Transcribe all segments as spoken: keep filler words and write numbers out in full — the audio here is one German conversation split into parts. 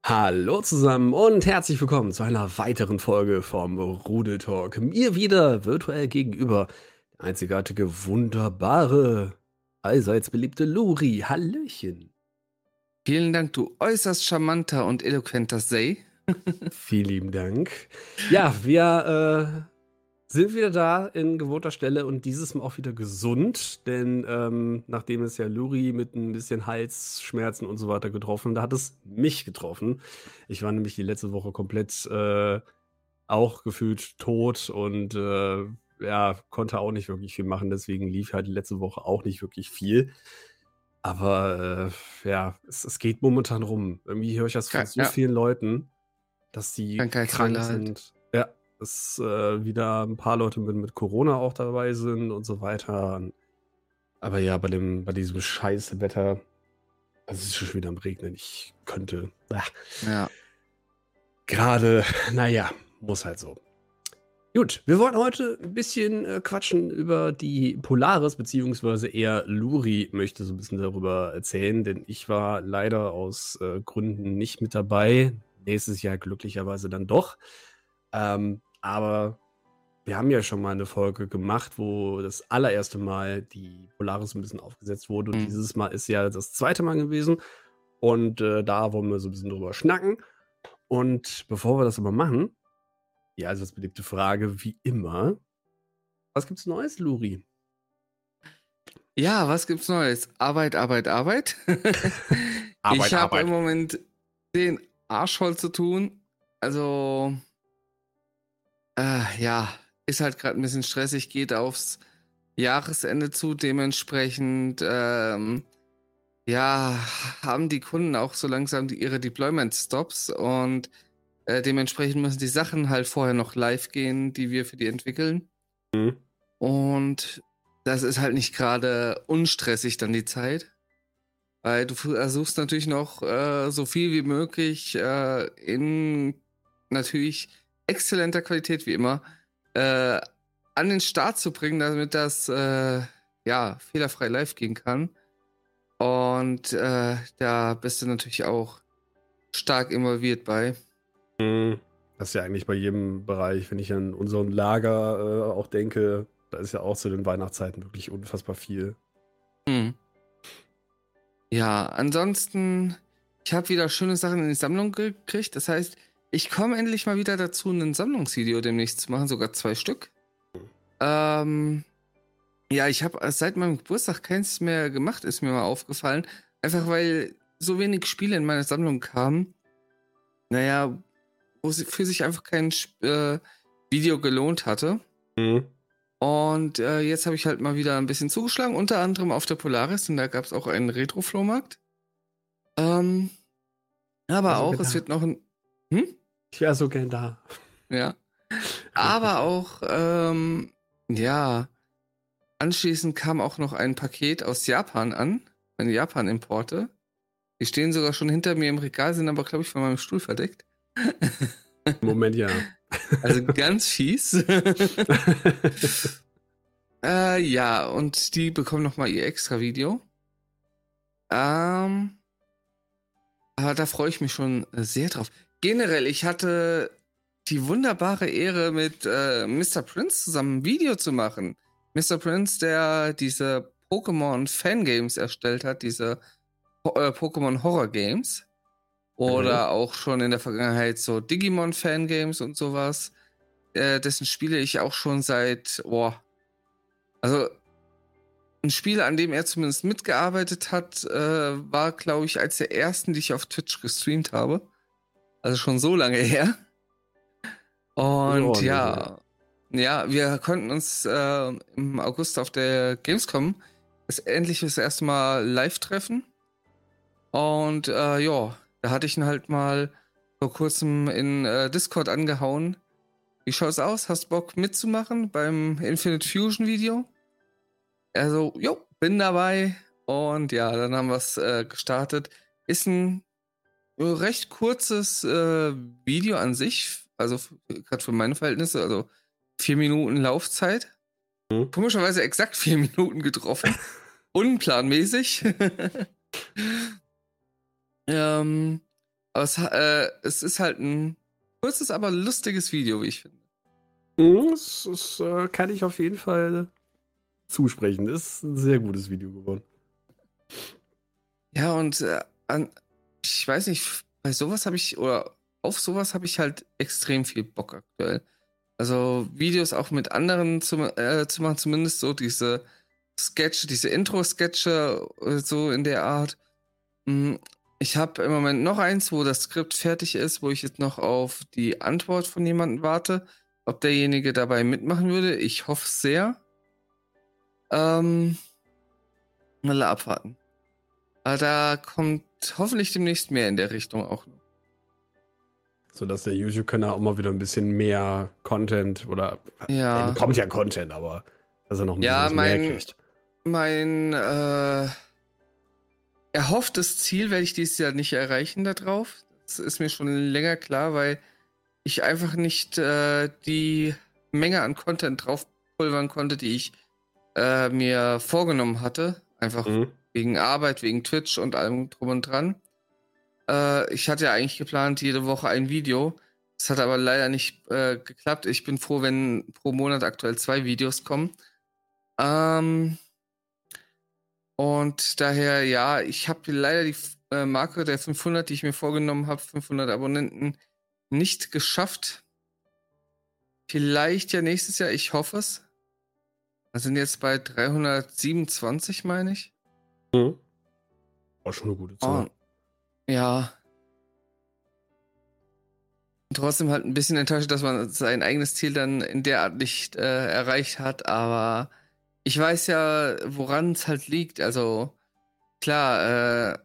Hallo zusammen und herzlich willkommen zu einer weiteren Folge vom Rudel Talk. Mir wieder virtuell gegenüber der einzigartige, wunderbare, allseits beliebte Luri. Hallöchen. Vielen Dank, du äußerst charmanter und eloquenter Say. Vielen lieben Dank. Ja, wir äh, sind wieder da in gewohnter Stelle und dieses Mal auch wieder gesund, denn ähm, nachdem es ja Luri mit ein bisschen Halsschmerzen und so weiter getroffen, da hat es mich getroffen. Ich war nämlich die letzte Woche komplett äh, auch gefühlt tot und äh, ja, konnte auch nicht wirklich viel machen. Deswegen lief halt die letzte Woche auch nicht wirklich viel. Aber äh, ja, es, es geht momentan rum. Irgendwie höre ich das von Krank, so ja, vielen Leuten, dass die krank Krankheitswelle halt. sind. Ja, dass äh, wieder ein paar Leute mit, mit Corona auch dabei sind und so weiter. Aber ja, bei dem, bei diesem scheiß Wetter, also es ist schon wieder am Regnen. Ich könnte. Ah, Ja. gerade, naja, muss halt so. Gut, wir wollen heute ein bisschen äh, quatschen über die Polaris, beziehungsweise eher Luri möchte so ein bisschen darüber erzählen, denn ich war leider aus äh, Gründen nicht mit dabei. Nächstes Jahr glücklicherweise dann doch. Ähm, aber wir haben ja schon mal eine Folge gemacht, wo das allererste Mal die Polaris ein bisschen aufgesetzt wurde. Und Hm. dieses Mal ist ja das zweite Mal gewesen. Und äh, da wollen wir so ein bisschen drüber schnacken. Und bevor wir das aber machen, ja, also das beliebte Frage, wie immer. Was gibt's Neues, Luri? Ja, was gibt's Neues? Arbeit, Arbeit, Arbeit. Arbeit, Ich habe im Arbeit. Moment den Arsch voll zu tun. Also, äh, ja, ist halt gerade ein bisschen stressig, geht aufs Jahresende zu. Dementsprechend, ähm, ja, haben die Kunden auch so langsam die, ihre Deployment-Stops und äh, dementsprechend müssen die Sachen halt vorher noch live gehen, die wir für die entwickeln. Mhm. Und das ist halt nicht gerade unstressig dann die Zeit, weil du versuchst natürlich noch äh, so viel wie möglich äh, in natürlich exzellenter Qualität wie immer äh, an den Start zu bringen, damit das äh, ja fehlerfrei live gehen kann. Und äh, da bist du natürlich auch stark involviert bei. Mhm. Das ist ja eigentlich bei jedem Bereich, wenn ich an unseren Lager äh, auch denke, da ist ja auch zu den Weihnachtszeiten wirklich unfassbar viel. Hm. Ja, ansonsten, ich habe wieder schöne Sachen in die Sammlung gekriegt. Das heißt, ich komme endlich mal wieder dazu, ein Sammlungsvideo demnächst zu machen, sogar zwei Stück. Ähm, ja, ich habe seit meinem Geburtstag keins mehr gemacht, ist mir mal aufgefallen. Einfach weil so wenig Spiele in meine Sammlung kamen. Naja, wo sie für sich einfach kein äh, Video gelohnt hatte. Mhm. Und äh, jetzt habe ich halt mal wieder ein bisschen zugeschlagen, unter anderem auf der Polaris, und da gab es auch einen Retro-Flohmarkt. Ähm, Ich wäre aber so auch, gern es da. wird noch ein. Hm? Ich wäre so gern da. Ja. Aber Retro. auch, ähm, ja, anschließend kam auch noch ein Paket aus Japan an. Meine Japan-Importe. Die stehen sogar schon hinter mir im Regal, sind aber, glaube ich, von meinem Stuhl verdeckt. Moment, ja. Also ganz fies. äh, ja, und die bekommen nochmal ihr extra Video. Ähm, aber da freue ich mich schon sehr drauf. Generell, ich hatte die wunderbare Ehre, mit äh, Mister Prince zusammen ein Video zu machen. Mister Prince, der diese Pokémon-Fangames erstellt hat, diese po äh, Pokémon-Horror-Games. Okay. Oder auch schon in der Vergangenheit so Digimon-Fangames und sowas. Äh, dessen spiele ich auch schon seit, boah, also ein Spiel, an dem er zumindest mitgearbeitet hat, äh, war, glaube ich, als der ersten, die ich auf Twitch gestreamt habe. Also schon so lange her. Das ist Und ordentlich, ja. ja, ja, wir konnten uns äh, im August auf der Gamescom das endlich das erste Mal live treffen. Und äh, ja, da hatte ich ihn halt mal vor kurzem in äh, Discord angehauen. Wie schaut's aus? Hast Bock mitzumachen beim Infinite Fusion Video? Er so, jo, bin dabei. Und ja, dann haben wir es äh, gestartet. Ist ein recht kurzes äh, Video an sich, also gerade für meine Verhältnisse, also vier Minuten Laufzeit. Mhm. Komischerweise exakt vier Minuten getroffen. Unplanmäßig. ähm, Aber es, äh, es ist halt ein kurzes, aber lustiges Video, wie ich finde. Mhm, das, das äh, kann ich auf jeden Fall zusprechen. Ist ein sehr gutes Video geworden. Ja, und äh, an, ich weiß nicht, bei sowas habe ich, oder auf sowas habe ich halt extrem viel Bock aktuell. Also Videos auch mit anderen zu, äh, zu machen, zumindest so diese Sketche, diese Intro-Sketche, äh, so in der Art. Mm, Ich habe im Moment noch eins, wo das Skript fertig ist, wo ich jetzt noch auf die Antwort von jemandem warte, ob derjenige dabei mitmachen würde. Ich hoffe sehr. Ähm, mal abwarten. Aber da kommt hoffentlich demnächst mehr in der Richtung auch noch. Sodass der YouTube-Kanal auch mal wieder ein bisschen mehr Content oder er Ja. bekommt ja Content, aber dass er noch ein bisschen Ja, was mehr mein, kriegt. mein äh, erhofftes Ziel werde ich dieses Jahr nicht erreichen da drauf. Das ist mir schon länger klar, weil ich einfach nicht äh, die Menge an Content draufpulvern konnte, die ich äh, mir vorgenommen hatte. Einfach Mhm. wegen Arbeit, wegen Twitch und allem drum und dran. Äh, ich hatte ja eigentlich geplant, jede Woche ein Video. Das hat aber leider nicht äh, geklappt. Ich bin froh, wenn pro Monat aktuell zwei Videos kommen. Ähm, und daher, ja, ich habe leider die äh, Marke der fünfhundert, die ich mir vorgenommen habe, fünfhundert Abonnenten, nicht geschafft. Vielleicht ja nächstes Jahr, ich hoffe es. Wir sind jetzt bei dreihundertsiebenundzwanzig, meine ich. Mhm. War schon eine gute Zahl. Oh, ja. Und trotzdem halt ein bisschen enttäuscht, dass man sein eigenes Ziel dann in der Art nicht äh, erreicht hat. Aber ich weiß ja, woran es halt liegt. Also klar, äh,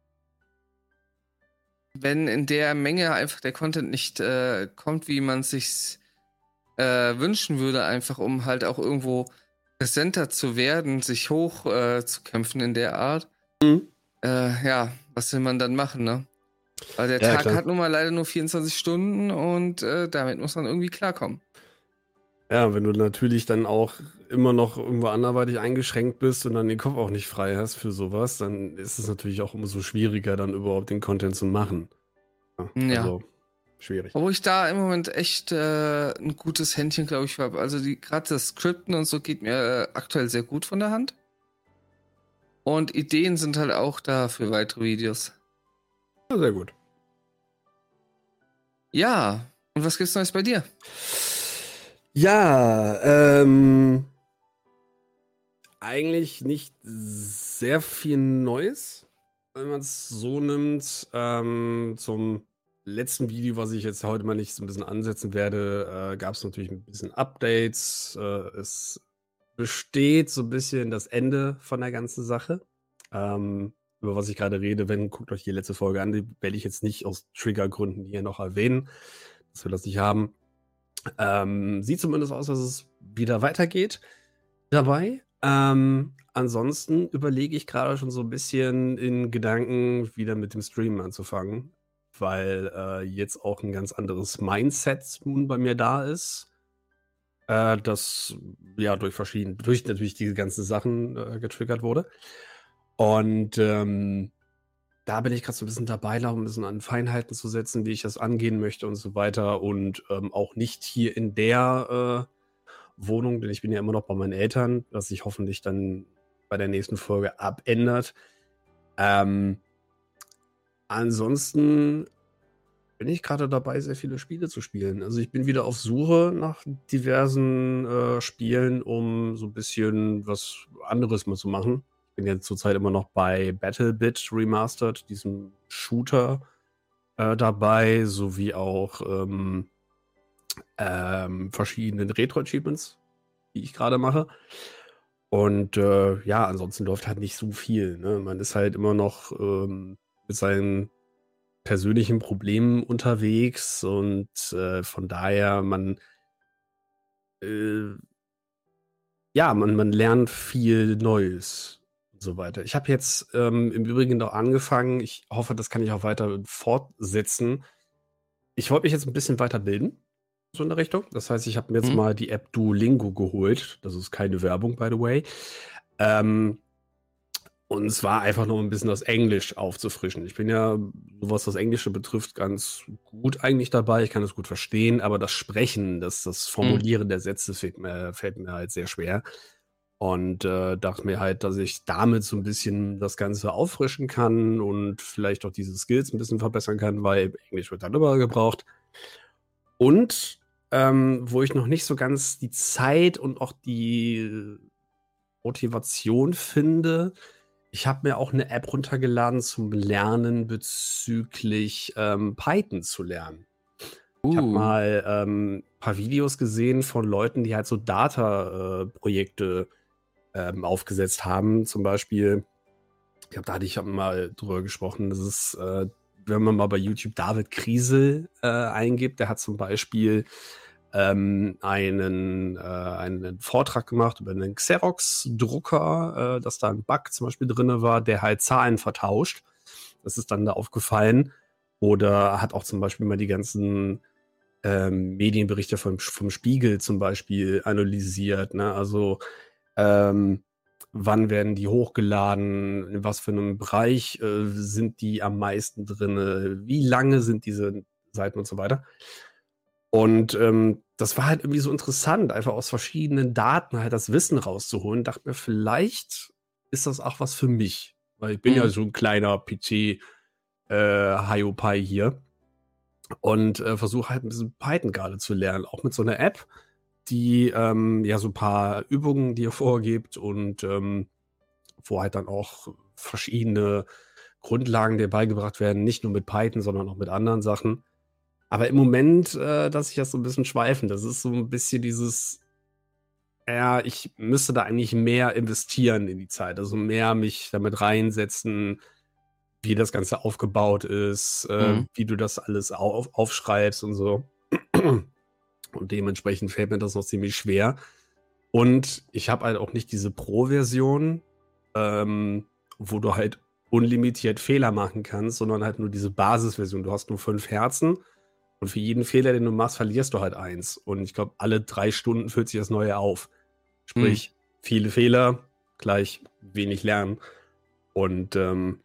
wenn in der Menge einfach der Content nicht äh, kommt, wie man sich äh, wünschen würde, einfach um halt auch irgendwo präsenter zu werden, sich hoch äh, zu kämpfen in der Art. Mhm. Äh, ja, was will man dann machen, ne? Weil der Ja, Tag klar. hat nun mal leider nur vierundzwanzig Stunden und äh, damit muss man irgendwie klarkommen. Ja, wenn du natürlich dann auch immer noch irgendwo anderweitig eingeschränkt bist und dann den Kopf auch nicht frei hast für sowas, dann ist es natürlich auch umso schwieriger, dann überhaupt den Content zu machen. Ja, Ja. also schwierig. Obwohl ich da im Moment echt äh, ein gutes Händchen, glaube ich, habe. Also die gerade das Skripten und so geht mir äh, aktuell sehr gut von der Hand. Und Ideen sind halt auch da für weitere Videos. Ja, sehr gut. Ja, und was gibt's Neues bei dir? Ja, ähm, eigentlich nicht sehr viel Neues, wenn man es so nimmt. Ähm, zum letzten Video, was ich jetzt heute mal nicht so ein bisschen ansetzen werde, äh, gab es natürlich ein bisschen Updates. Äh, es besteht so ein bisschen das Ende von der ganzen Sache. Ähm, über was ich gerade rede, wenn, guckt euch die letzte Folge an, die werde ich jetzt nicht aus Triggergründen hier noch erwähnen, dass wir das nicht haben. Ähm, sieht zumindest aus, dass es wieder weitergeht dabei. Ähm, ansonsten überlege ich gerade schon so ein bisschen in Gedanken, wieder mit dem Streamen anzufangen, weil äh, jetzt auch ein ganz anderes Mindset nun bei mir da ist. Äh, das ja durch verschiedene, durch natürlich diese ganzen Sachen äh, getriggert wurde. Und ähm, da bin ich gerade so ein bisschen dabei, noch ein bisschen an Feinheiten zu setzen, wie ich das angehen möchte und so weiter. Und ähm, auch nicht hier in der äh, Wohnung, denn ich bin ja immer noch bei meinen Eltern, was sich hoffentlich dann bei der nächsten Folge abändert. Ähm, ansonsten bin ich gerade dabei, sehr viele Spiele zu spielen. Also ich bin wieder auf Suche nach diversen äh, Spielen, um so ein bisschen was anderes mal zu machen. Ich bin jetzt zurzeit immer noch bei BattleBit Remastered, diesem Shooter äh, dabei, sowie auch ähm, ähm, verschiedenen Retro-Achievements, die ich gerade mache. Und äh, ja, ansonsten läuft halt nicht so viel. Ne? Man ist halt immer noch ähm, mit seinen persönlichen Problemen unterwegs und äh, von daher, man äh, ja, man, man lernt viel Neues und so weiter. Ich habe jetzt ähm, im Übrigen noch angefangen, ich hoffe, das kann ich auch weiter fortsetzen. Ich wollte mich jetzt ein bisschen weiterbilden, so in der Richtung. Das heißt, ich habe mir jetzt Hm? mal die App Duolingo geholt. Das ist keine Werbung, by the way. Ähm, Und zwar einfach noch ein bisschen das Englisch aufzufrischen. Ich bin ja, so was das Englische betrifft, ganz gut eigentlich dabei. Ich kann es gut verstehen, aber das Sprechen, das, das Hm. Formulieren der Sätze fällt mir, fällt mir halt sehr schwer. Und äh, dachte mir halt, dass ich damit so ein bisschen das Ganze auffrischen kann und vielleicht auch diese Skills ein bisschen verbessern kann, weil Englisch wird dann immer gebraucht. Und ähm, wo ich noch nicht so ganz die Zeit und auch die Motivation finde, ich habe mir auch eine App runtergeladen zum Lernen bezüglich ähm, Python zu lernen. Ich habe Uh. mal ähm, ein paar Videos gesehen von Leuten, die halt so Data-Projekte ähm, aufgesetzt haben. Zum Beispiel, ich glaube, da hatte ich mal drüber gesprochen, das ist, äh, wenn man mal bei YouTube David Kriesel äh, eingibt, der hat zum Beispiel ähm, einen, äh, einen Vortrag gemacht über einen Xerox-Drucker, äh, dass da ein Bug zum Beispiel drin war, der halt Zahlen vertauscht. Das ist dann da aufgefallen. Oder hat auch zum Beispiel mal die ganzen ähm, Medienberichte vom, vom Spiegel zum Beispiel analysiert. Ne? Also ähm, wann werden die hochgeladen, in was für einem Bereich äh, sind die am meisten drin, wie lange sind diese Seiten und so weiter. Und ähm, das war halt irgendwie so interessant, einfach aus verschiedenen Daten halt das Wissen rauszuholen. Dachte mir, vielleicht ist das auch was für mich. Weil ich bin ja Hm. so ein kleiner P C äh, Hiopai hier und äh, versuche halt ein bisschen Python gerade zu lernen, auch mit so einer App, die ähm, ja so ein paar Übungen dir vorgibt und ähm, wo halt dann auch verschiedene Grundlagen dir beigebracht werden, nicht nur mit Python, sondern auch mit anderen Sachen. Aber im Moment, äh, dass ich das so ein bisschen schweifen. Das ist so ein bisschen dieses, ja, ich müsste da eigentlich mehr investieren in die Zeit, also mehr mich damit reinsetzen, wie das Ganze aufgebaut ist, äh, Hm. wie du das alles auf, aufschreibst und so. Und dementsprechend fällt mir das noch ziemlich schwer. Und ich habe halt auch nicht diese Pro-Version, ähm, wo du halt unlimitiert Fehler machen kannst, sondern halt nur diese Basisversion. Du hast nur fünf Herzen und für jeden Fehler, den du machst, verlierst du halt eins. Und ich glaube, alle drei Stunden füllt sich das Neue auf. Hm. Sprich, viele Fehler, gleich wenig lernen. Und ähm,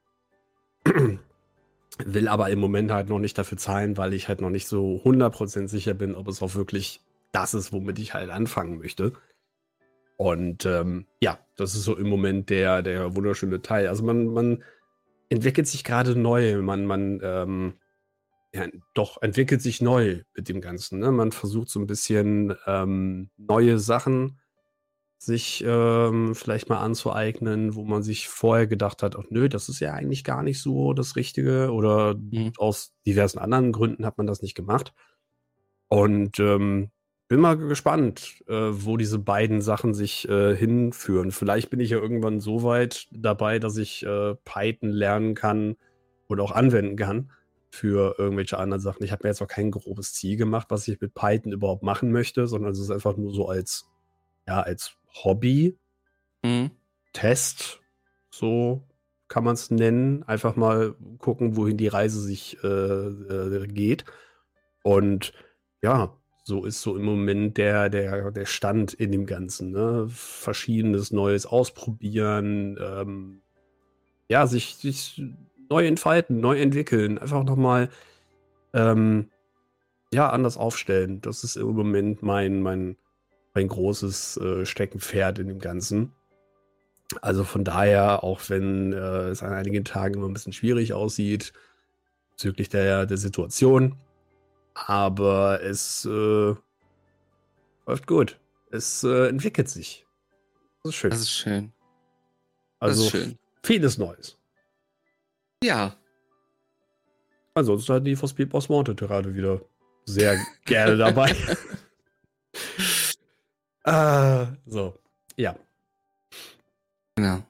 will aber im Moment halt noch nicht dafür zahlen, weil ich halt noch nicht so hundert Prozent sicher bin, ob es auch wirklich das ist, womit ich halt anfangen möchte. Und ähm, ja, das ist so im Moment der, der wunderschöne Teil. Also man, man entwickelt sich gerade neu, man, man ähm, ja, doch entwickelt sich neu mit dem Ganzen. Ne? Man versucht so ein bisschen ähm, neue Sachen sich ähm, vielleicht mal anzueignen, wo man sich vorher gedacht hat, ach nö, das ist ja eigentlich gar nicht so das Richtige oder Hm. aus diversen anderen Gründen hat man das nicht gemacht. Und ähm, bin mal gespannt, äh, wo diese beiden Sachen sich äh, hinführen. Vielleicht bin ich ja irgendwann so weit dabei, dass ich äh, Python lernen kann oder auch anwenden kann für irgendwelche anderen Sachen. Ich habe mir jetzt noch kein grobes Ziel gemacht, was ich mit Python überhaupt machen möchte, sondern es ist einfach nur so als, ja, als Hobby, Hm. Test, so kann man es nennen. Einfach mal gucken, wohin die Reise sich äh, äh, geht. Und ja, so ist so im Moment der, der, der Stand in dem Ganzen. Ne? Verschiedenes Neues ausprobieren, ähm, ja, sich, sich neu entfalten, neu entwickeln, einfach nochmal ähm, ja, anders aufstellen. Das ist im Moment mein, mein, mein großes äh, Steckenpferd in dem Ganzen. Also von daher, auch wenn äh, es an einigen Tagen immer ein bisschen schwierig aussieht, bezüglich der, der Situation, aber es äh, läuft gut. Es äh, entwickelt sich. Das ist schön. Das ist schön. Das ist Also schön. vieles Neues. Ja. Ansonsten hat die For Speed Boss Wanted gerade wieder sehr gerne dabei. äh, so, ja. Genau.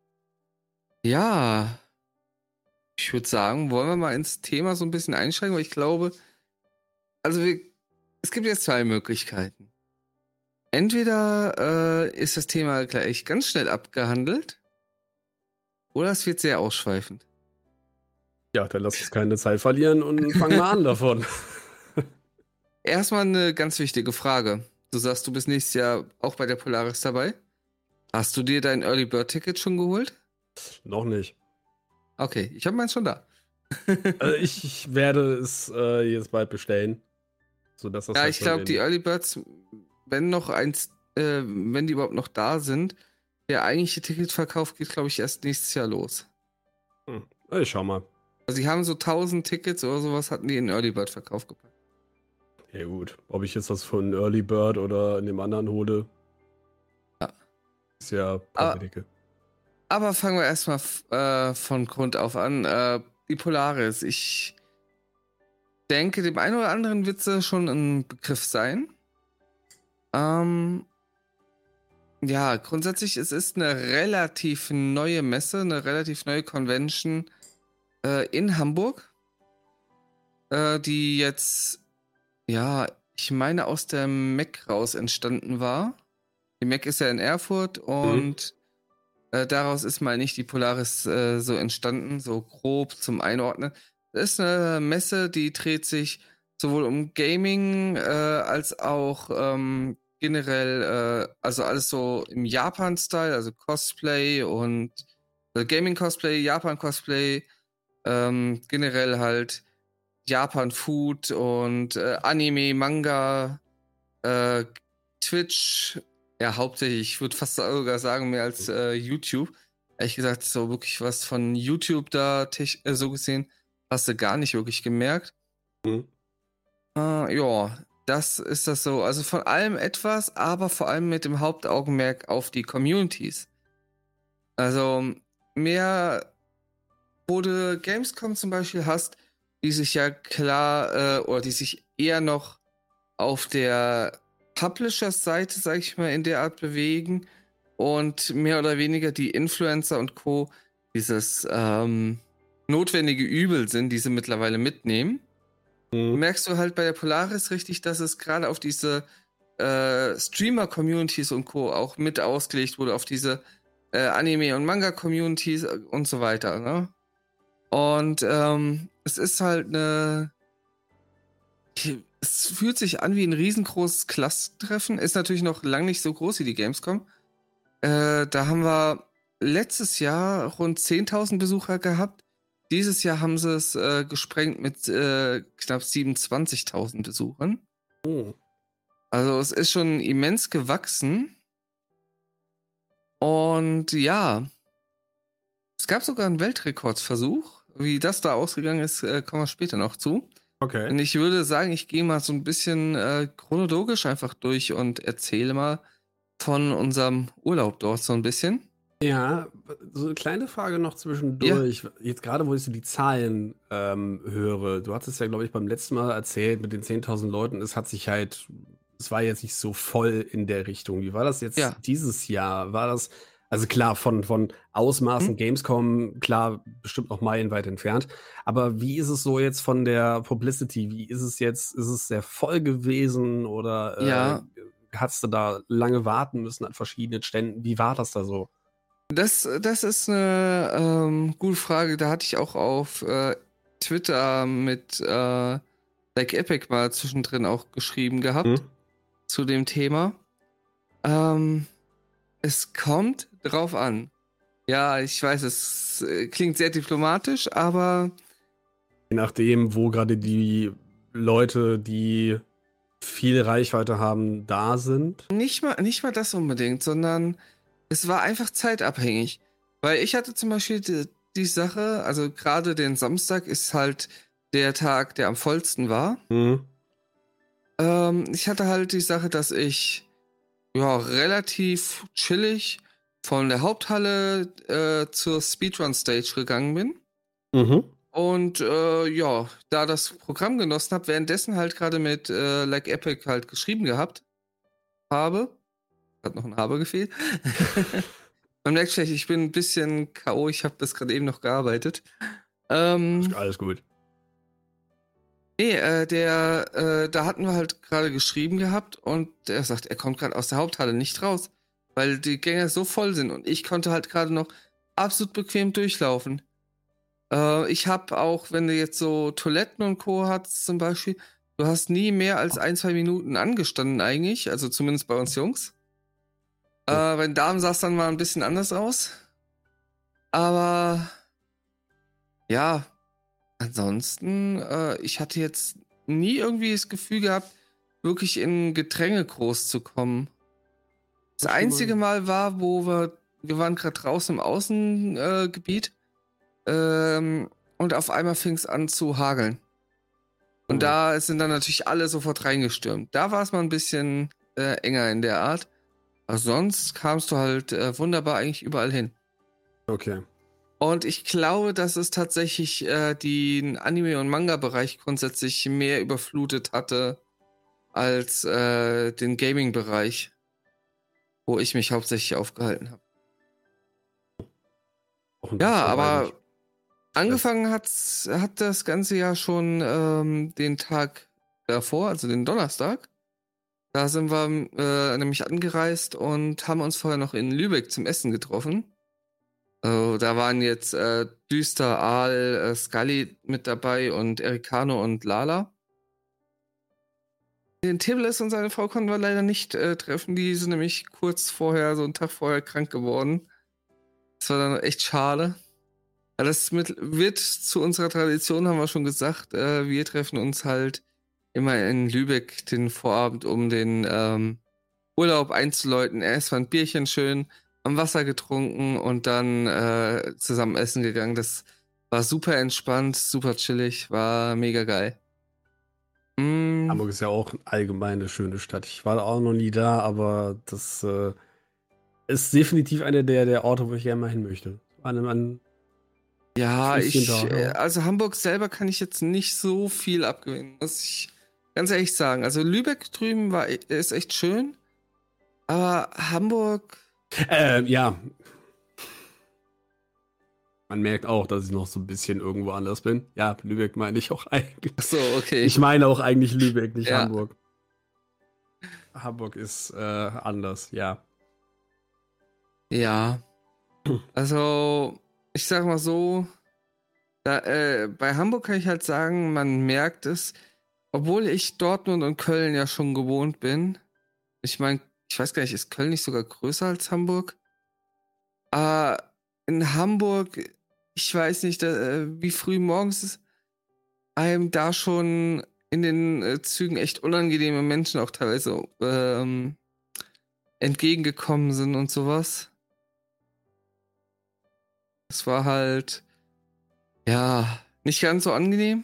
Ja. Ich würde sagen, wollen wir mal ins Thema so ein bisschen einsteigen, weil ich glaube, also wir, es gibt jetzt zwei Möglichkeiten. Entweder äh, ist das Thema gleich ganz schnell abgehandelt oder es wird sehr ausschweifend. Ja, dann lass uns keine Zeit verlieren und fang mal an davon. Erstmal eine ganz wichtige Frage. Du sagst, du bist nächstes Jahr auch bei der Polaris dabei. Hast du dir dein Early Bird Ticket schon geholt? Noch nicht. Okay, ich habe meins schon da. Also ich, ich werde es äh, jetzt bald bestellen, sodass das Ja, halt ich dann glaube, die in. Early Birds, wenn noch eins, äh, wenn die überhaupt noch da sind, der eigentliche Ticketverkauf geht, glaube ich, erst nächstes Jahr los. Hm. Ich schau mal. Also, die haben so tausend Tickets oder sowas, hatten die in Early Bird Verkauf gepackt. Ja, gut. Ob ich jetzt was von Early Bird oder in dem anderen hole, Ja. ist ja Aber, Pappedicke. aber fangen wir erstmal äh, von Grund auf an. Äh, die Polaris. Ich denke, dem einen oder anderen wird sie schon ein Begriff sein. Ähm, ja, grundsätzlich, es ist eine relativ neue Messe, eine relativ neue Convention äh, in Hamburg, äh, die jetzt, ja, ich meine, aus der M E C raus entstanden war. Die M E C ist ja in Erfurt Mhm. und äh, daraus ist mal nicht die Polaris äh, so entstanden, so grob zum Einordnen. Das ist eine Messe, die dreht sich sowohl um Gaming äh, als auch ähm, generell, äh, also alles so im Japan-Style, also Cosplay und äh, Gaming-Cosplay, Japan-Cosplay, ähm, generell halt Japan-Food und äh, Anime, Manga, äh, Twitch, ja, hauptsächlich, ich würde fast sogar sagen, mehr als äh, YouTube. Ehrlich gesagt, so wirklich was von YouTube da tech- äh, so gesehen, hast du gar nicht wirklich gemerkt. Mhm. Äh, ja, das ist das so. Also von allem etwas, aber vor allem mit dem Hauptaugenmerk auf die Communities. Also mehr, wo du Gamescom zum Beispiel hast, die sich ja klar, äh, oder die sich eher noch auf der Publishers-Seite, sag ich mal, in der Art bewegen und mehr oder weniger die Influencer und Co. dieses ähm, notwendige Übel sind, die sie mittlerweile mitnehmen. Mhm. Merkst du halt bei der Polaris richtig, dass es gerade auf diese äh, Streamer-Communities und Co. auch mit ausgelegt wurde, auf diese äh, Anime- und Manga-Communities und so weiter, ne? Und ähm, es ist halt eine es fühlt sich an wie ein riesengroßes Klassentreffen. Ist natürlich noch lang nicht so groß wie die Gamescom. Äh, da haben wir letztes Jahr rund zehntausend Besucher gehabt. Dieses Jahr haben sie es äh, gesprengt mit äh, knapp siebenundzwanzigtausend Besuchern. Mhm. Also es ist schon immens gewachsen. Und ja, es gab sogar einen Weltrekordsversuch. Wie das da ausgegangen ist, äh, kommen wir später noch zu. Okay. Und ich würde sagen, ich gehe mal so ein bisschen äh, chronologisch einfach durch und erzähle mal von unserem Urlaub dort so ein bisschen. Ja, so eine kleine Frage noch Ja, zwischendurch. Jetzt gerade, wo ich so die Zahlen ähm, höre. Du hattest ja, glaube ich, beim letzten Mal erzählt mit den zehntausend Leuten, es hat sich halt, es war jetzt nicht so voll in der Richtung. Wie war das jetzt ja. dieses Jahr? War das, also klar, von, von Hm? Ausmaßen Gamescom, klar, bestimmt noch meilenweit entfernt. Aber wie ist es so jetzt von der Publicity? Wie ist es jetzt? Ist es sehr voll gewesen oder äh, Ja, hast du da lange warten müssen an verschiedenen Ständen? Wie war das da so? das, das ist eine ähm, gute Frage. Da hatte ich auch auf äh, Twitter mit äh, Like Epic mal zwischendrin auch geschrieben gehabt Hm? zu dem Thema. Ähm, es kommt drauf an. Ja, ich weiß, es äh, klingt sehr diplomatisch, aber Je nachdem, wo gerade die Leute, die viel Reichweite haben, da sind. nicht mal, nicht mal das unbedingt, sondern es war einfach zeitabhängig. Weil ich hatte zum Beispiel die, die Sache, also gerade den Samstag ist halt der Tag, der am vollsten war. Mhm. Ähm, ich hatte halt die Sache, dass ich ja relativ chillig von der Haupthalle äh, zur Speedrun Stage gegangen bin. Mhm. Und äh, ja, da das Programm genossen habe, währenddessen halt gerade mit äh, Like Epic halt geschrieben gehabt habe. Hat noch ein Habe gefehlt. Man merkt vielleicht, ich bin ein bisschen K O, ich habe das gerade eben noch gearbeitet. Alles, Ähm, alles gut. nee, äh, der, äh, da hatten wir halt gerade geschrieben gehabt und der sagt, er kommt gerade aus der Haupthalle nicht raus, weil die Gänge so voll sind und ich konnte halt gerade noch absolut bequem durchlaufen. Äh, ich habe auch, wenn du jetzt so Toiletten und Co. hast zum Beispiel, du hast nie mehr als ein, zwei Minuten angestanden eigentlich, also zumindest bei uns Jungs. Äh, Hm. bei den Damen sah es dann mal ein bisschen anders aus. Aber ja, ansonsten, äh, ich hatte jetzt nie irgendwie das Gefühl gehabt, wirklich in Gedränge groß zu kommen. Das Das schon einzige mal. Mal war, wo wir, wir waren gerade draußen im Außengebiet äh, Gebiet, ähm, und auf einmal fing es an zu hageln. Und Hm. da sind dann natürlich alle sofort reingestürmt. Da war es mal ein bisschen äh, enger in der Art. Aber sonst kamst du halt äh, wunderbar eigentlich überall hin. Okay. Und ich glaube, dass es tatsächlich äh, den Anime- und Manga-Bereich grundsätzlich mehr überflutet hatte als äh, den Gaming-Bereich, wo ich mich hauptsächlich aufgehalten habe. Auch Ja, interessant eigentlich. aber Das, angefangen hat's, hat das Ganze ja schon ähm, den Tag davor, also den Donnerstag. Da sind wir äh, nämlich angereist und haben uns vorher noch in Lübeck zum Essen getroffen. Also, da waren jetzt äh, Düster, Aal, äh, Scully mit dabei und Ericano und Lala. Den Tibbles und seine Frau konnten wir leider nicht äh, treffen. Die sind nämlich kurz vorher, so einen Tag vorher, krank geworden. Das war dann echt schade. Aber das mit, wird zu unserer Tradition, haben wir schon gesagt. Äh, wir treffen uns halt immer in Lübeck den Vorabend, um den ähm, Urlaub einzuläuten. Erst mal ein Bierchen schön am Wasser getrunken und dann äh, zusammen essen gegangen. Das war super entspannt, super chillig, war mega geil. Mm, Hamburg ist ja auch allgemein eine schöne Stadt. Ich war auch noch nie da, aber das äh, ist definitiv einer der, der Orte, wo ich gerne mal hin möchte. An einem ja, Flüsschen ich, da, äh, ja. also Hamburg selber kann ich jetzt nicht so viel abgewinnen, muss ich ganz ehrlich sagen. Also Lübeck drüben war, e- ist echt schön, aber Hamburg, Äh, ja, man merkt auch, dass ich noch so ein bisschen irgendwo anders bin. Ja, Lübeck meine ich auch eigentlich. ach so, okay, Ich meine auch eigentlich Lübeck, nicht ja, Hamburg. Hamburg ist äh, anders, ja. ja. Also ich sag mal so, da, äh, bei Hamburg kann ich halt sagen, man merkt es, obwohl ich Dortmund und Köln ja schon gewohnt bin. Ich meine, ich weiß gar nicht, ist Köln nicht sogar größer als Hamburg? Äh, in Hamburg, ich weiß nicht, äh, wie früh morgens es einem da schon in den äh, Zügen echt unangenehme Menschen auch teilweise ähm, entgegengekommen sind und sowas. Es war halt, ja, nicht ganz so angenehm.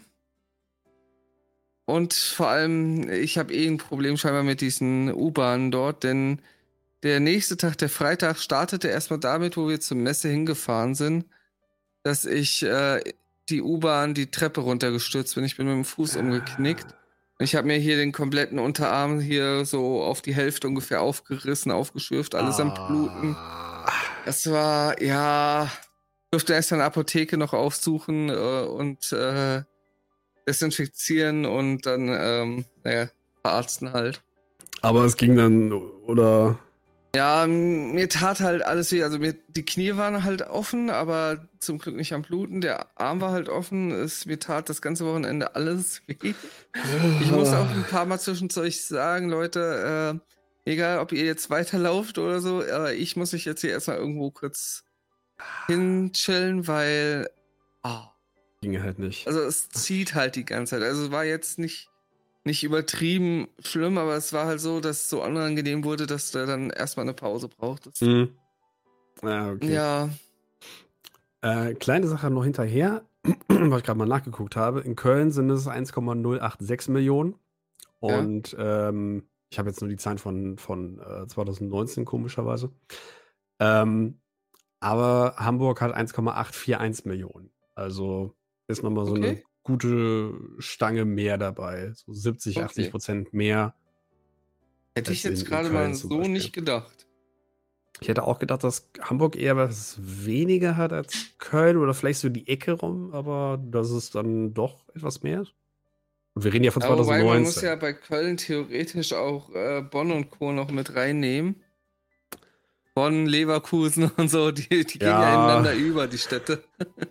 Und vor allem, ich habe eh ein Problem scheinbar mit diesen U-Bahnen dort, denn der nächste Tag, der Freitag, startete erstmal damit, wo wir zur Messe hingefahren sind, dass ich äh, die U-Bahn die Treppe runtergestürzt bin. Ich bin mit dem Fuß umgeknickt. Und ich habe mir hier den kompletten Unterarm hier so auf die Hälfte ungefähr aufgerissen, aufgeschürft, alles am Bluten. Ah. Das war, ja, durfte erst eine Apotheke noch aufsuchen äh, und äh, desinfizieren und dann, ähm, naja, verarzten halt. Aber es ging dann, oder? Ja, mir tat halt alles weh. Also mir, die Knie waren halt offen, aber zum Glück nicht am Bluten. Der Arm war halt offen. Es, mir tat das ganze Wochenende alles weh. Ich muss auch ein paar Mal zwischendurch sagen, Leute, äh, egal ob ihr jetzt weiterlauft oder so, äh, ich muss mich jetzt hier erstmal irgendwo kurz hinchillen, weil, ah, Ging halt nicht. also es zieht halt die ganze Zeit. Also es war jetzt nicht nicht übertrieben schlimm, aber es war halt so, dass es so unangenehm wurde, dass du dann erstmal eine Pause brauchtest. Mhm. Ja, okay. Ja, Äh, kleine Sache noch hinterher, weil ich gerade mal nachgeguckt habe. In Köln sind es eins Komma null acht sechs Millionen. ja, Und ähm, ich habe jetzt nur die Zahlen von, von äh, zwanzig neunzehn, komischerweise. Ähm, aber Hamburg hat eins Komma acht vier eins Millionen. Also ist nochmal so eine okay, gute Stange mehr dabei. So siebzig, achtzig okay. Prozent mehr Hätte ich als in, jetzt in gerade Köln mal zum so Beispiel. nicht gedacht. Ich hätte auch gedacht, dass Hamburg eher was weniger hat als Köln oder vielleicht so die Ecke rum, aber dass es dann doch etwas mehr ist. Und wir reden ja von Ja, wobei man muss ja zwanzig neunzehn. bei Köln theoretisch auch äh, Bonn und Co. noch mit reinnehmen. Bonn, Leverkusen und so, die, die gehen ja Ja, ineinander über, die Städte.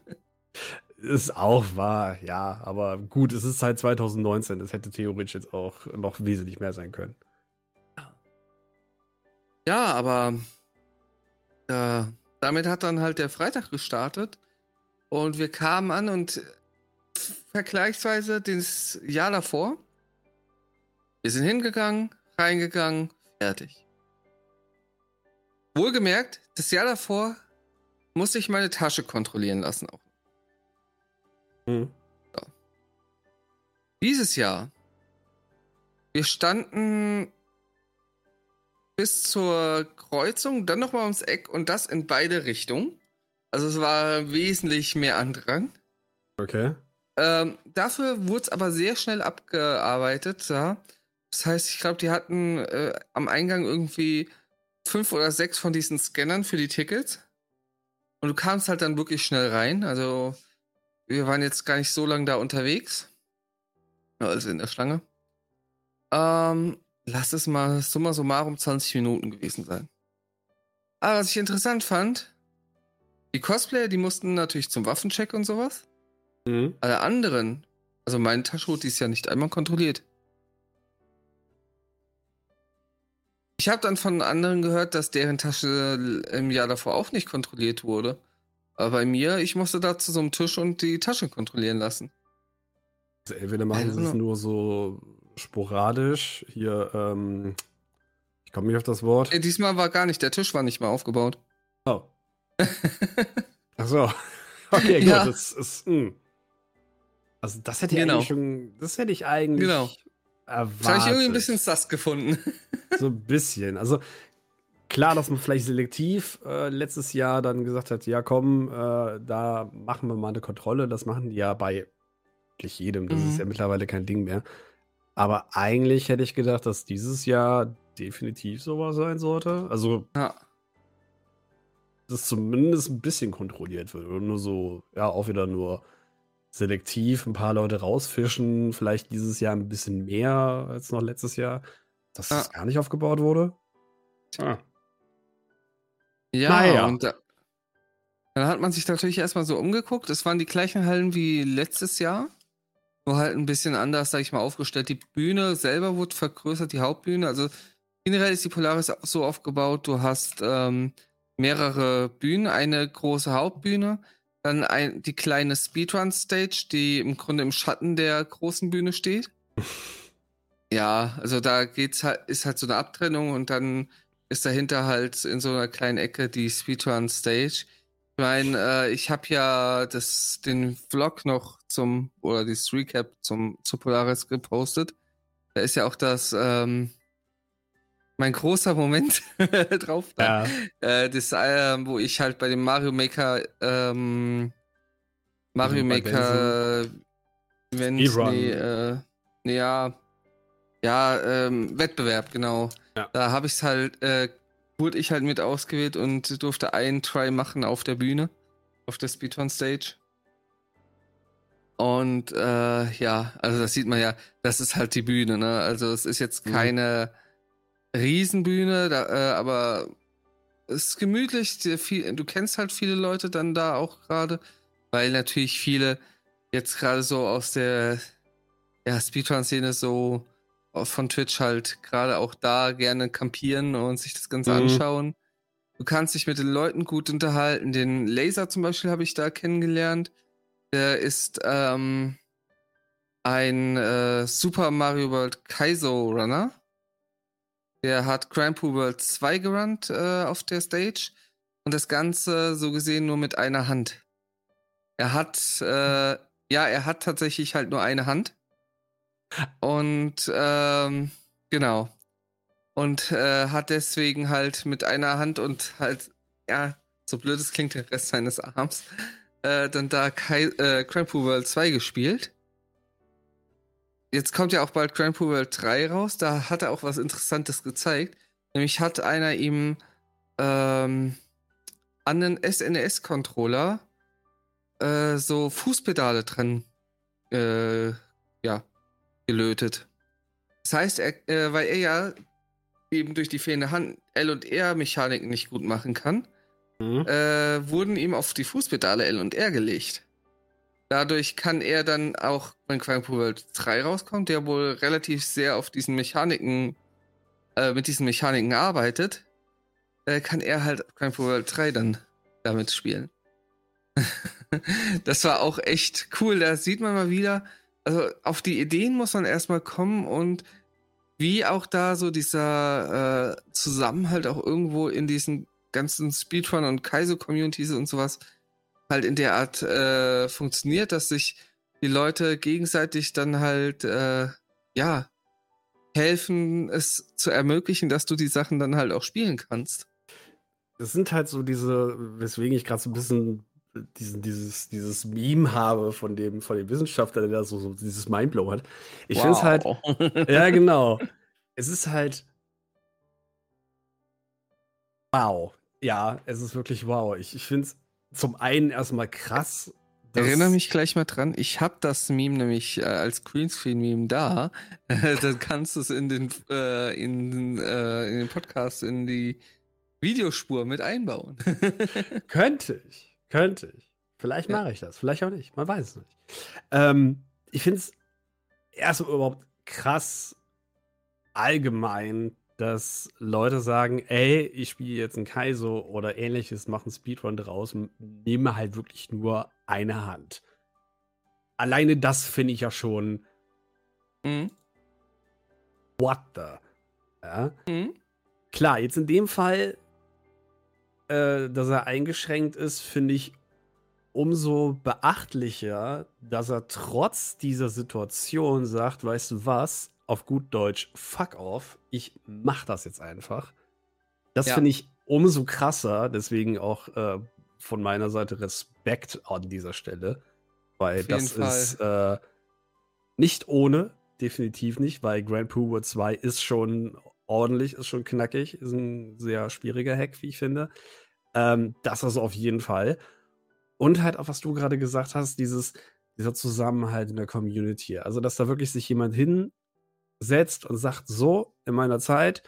ist auch wahr, ja. Aber gut, es ist halt zwanzig neunzehn. Es hätte theoretisch jetzt auch noch wesentlich mehr sein können. Ja, aber äh, damit hat dann halt der Freitag gestartet und wir kamen an und vergleichsweise das Jahr davor, wir sind hingegangen, reingegangen, fertig. Wohlgemerkt, das Jahr davor musste ich meine Tasche kontrollieren lassen auch. Mhm. So. Dieses Jahr, wir standen bis zur Kreuzung, dann nochmal ums Eck und das in beide Richtungen. Also es war wesentlich mehr Andrang. Okay. Ähm, dafür wurde es aber sehr schnell abgearbeitet. Ja. Das heißt, ich glaube, die hatten äh, am Eingang irgendwie fünf oder sechs von diesen Scannern für die Tickets. Und du kamst halt dann wirklich schnell rein. Also wir waren jetzt gar nicht so lange da unterwegs. Also in der Schlange. Ähm, lass es mal summa summarum zwanzig Minuten gewesen sein. Aber was ich interessant fand, die Cosplayer, die mussten natürlich zum Waffencheck und sowas. Mhm. Alle anderen, also meine Tasche wurde dies Jahr nicht einmal kontrolliert. Ich habe dann von anderen gehört, dass deren Tasche im Jahr davor auch nicht kontrolliert wurde. Aber bei mir, ich musste da zu so einem Tisch und die Tasche kontrollieren lassen. Also entweder machen sie es nur so sporadisch. Hier, ähm, ich komme nicht auf das Wort. Äh, diesmal war gar nicht, der Tisch war nicht mal aufgebaut. Oh. Ach so. Okay, gut. Ja. Das ist, mh. Also das hätte ich Genau. eigentlich schon, das hätte ich eigentlich Genau. erwartet. Das habe ich irgendwie ein bisschen sass gefunden. So ein bisschen. Also klar, dass man vielleicht selektiv äh, letztes Jahr dann gesagt hat, ja komm, äh, da machen wir mal eine Kontrolle. Das machen die ja bei wirklich jedem. Das Mhm. ist ja mittlerweile kein Ding mehr. Aber eigentlich hätte ich gedacht, dass dieses Jahr definitiv sowas sein sollte. Also, Ja. dass zumindest ein bisschen kontrolliert wird. Oder nur so, ja, auch wieder nur selektiv ein paar Leute rausfischen. Vielleicht dieses Jahr ein bisschen mehr als noch letztes Jahr. Dass Ja. das gar nicht aufgebaut wurde. Ah. Ja, Naja. und da, dann hat man sich natürlich erstmal so umgeguckt. Es waren die gleichen Hallen wie letztes Jahr. Nur halt ein bisschen anders, sag ich mal, aufgestellt. Die Bühne selber wurde vergrößert, die Hauptbühne. Also generell ist die Polaris auch so aufgebaut, du hast ähm, mehrere Bühnen, eine große Hauptbühne, dann ein, die kleine Speedrun-Stage, die im Grunde im Schatten der großen Bühne steht. Ja, also da geht's halt, ist halt so eine Abtrennung und dann ist dahinter halt in so einer kleinen Ecke die Speedrun-Stage. Ich meine, äh, ich habe ja das, den Vlog noch zum, oder das Recap zum, zu Polaris gepostet. Da ist ja auch das, ähm, mein großer Moment drauf. Da. Ja. Äh, das, äh, wo ich halt bei dem Mario Maker, ähm, Mario Maker Event, Speedrun. nee, äh, nee, ja, ja, ähm, Wettbewerb, genau. Ja. Da habe ich es halt, äh, wurde ich halt mit ausgewählt und durfte einen Try machen auf der Bühne, auf der Speedrun Stage. Und äh, ja, also das sieht man ja, das ist halt die Bühne, ne? Also es ist jetzt keine mhm. Riesenbühne, da, äh, aber es ist gemütlich. Viel, du kennst halt viele Leute dann da auch gerade, weil natürlich viele jetzt gerade so aus der ja, Speedrun-Szene so von Twitch halt gerade auch da gerne campieren und sich das Ganze mhm. anschauen. Du kannst dich mit den Leuten gut unterhalten. Den Laser zum Beispiel habe ich da kennengelernt. Der ist ähm, ein äh, Super Mario World Kaizo Runner. Der hat Grand Poo World zwei gerannt äh, auf der Stage. Und das Ganze so gesehen nur mit einer Hand. Er hat, äh, ja, er hat tatsächlich halt nur eine Hand. Und ähm, genau. Und äh, hat deswegen halt mit einer Hand und halt, ja, so blöd es klingt, der Rest seines Arms, äh, dann da Kai, äh, Grand Poo World zwei gespielt. Jetzt kommt ja auch bald Grand Poo World drei raus, da hat er auch was Interessantes gezeigt. Nämlich hat einer ihm ähm, an den S N E S-Controller äh, so Fußpedale dran äh, ja, gelötet. Das heißt, er, äh, weil er ja eben durch die fehlende Hand L- und R-Mechaniken nicht gut machen kann, mhm. äh, wurden ihm auf die Fußpedale L und R gelegt. Dadurch kann er dann auch, wenn Grand Poo World drei rauskommt, der wohl relativ sehr auf diesen Mechaniken, äh, mit diesen Mechaniken arbeitet, äh, kann er halt Grand Poo World drei dann damit spielen. Das war auch echt cool. Da sieht man mal wieder, also auf die Ideen muss man erstmal kommen und wie auch da so dieser äh, Zusammenhalt auch irgendwo in diesen ganzen Speedrun- und Kaizo-Communities und sowas halt in der Art äh, funktioniert, dass sich die Leute gegenseitig dann halt, äh, ja, helfen, es zu ermöglichen, dass du die Sachen dann halt auch spielen kannst. Das sind halt so diese, weswegen ich gerade so ein bisschen diesen, dieses, dieses Meme habe von dem, von dem Wissenschaftler, der da so, so dieses Mindblow hat. Ich finde es halt, ja, genau. Es ist halt, wow. Ja, es ist wirklich wow. Ich, ich finde es zum einen erstmal krass, dass. Erinnere mich gleich mal dran, ich habe das Meme nämlich äh, als Greenscreen-Meme da. Dann kannst du es in den, äh, in, äh, in den Podcast, in die Videospur mit einbauen. Könnte ich. Könnte ich. Vielleicht Ja. mache ich das. Vielleicht auch nicht. Man weiß es nicht. Ähm, ich finde es erst überhaupt krass allgemein, dass Leute sagen, ey, ich spiele jetzt ein Kaizo oder ähnliches, mache einen Speedrun draus, m- nehme halt wirklich nur eine Hand. Alleine das finde ich ja schon, Mhm. what the? Ja? Mhm. Klar, jetzt in dem Fall, äh, dass er eingeschränkt ist, finde ich umso beachtlicher, dass er trotz dieser Situation sagt, weißt du was, auf gut Deutsch, fuck off, ich mach das jetzt einfach. Das Ja. finde ich umso krasser, deswegen auch äh, von meiner Seite Respekt an dieser Stelle, weil Auf jeden das Fall. ist äh, nicht ohne, definitiv nicht, weil Grand Prix World zwei ist schon ordentlich, ist schon knackig, ist ein sehr schwieriger Hack, wie ich finde. Ähm, das ist auf jeden Fall. Und halt auch, was du gerade gesagt hast, dieses, dieser Zusammenhalt in der Community. Also, dass da wirklich sich jemand hinsetzt und sagt, so, in meiner Zeit,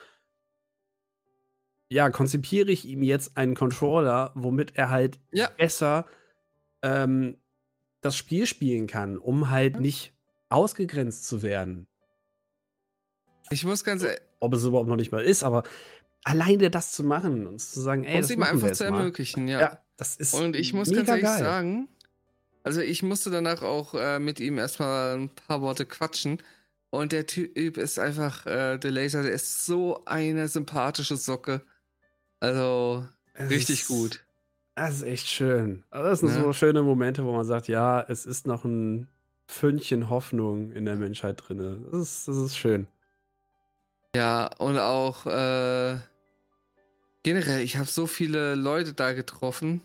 ja, konzipiere ich ihm jetzt einen Controller, womit er halt Ja. besser ähm, das Spiel spielen kann, um halt Ja. nicht ausgegrenzt zu werden. Ich muss ganz ehrlich, Ob es überhaupt noch nicht mal ist, aber alleine das zu machen und zu sagen, ey, um es das ihm machen wir einfach jetzt zu mal. ermöglichen, ja. Ja, das ist Und ich muss mega ganz ehrlich geil. sagen, also ich musste danach auch äh, mit ihm erstmal ein paar Worte quatschen. Und der Typ ist einfach, äh, der Laser, der ist so eine sympathische Socke. Also Es richtig ist, gut. Das ist echt schön. Also das sind Ne? so schöne Momente, wo man sagt, ja, es ist noch ein Fünkchen Hoffnung in der Menschheit drin. Das ist, das ist schön. Ja, und auch äh, generell, ich habe so viele Leute da getroffen.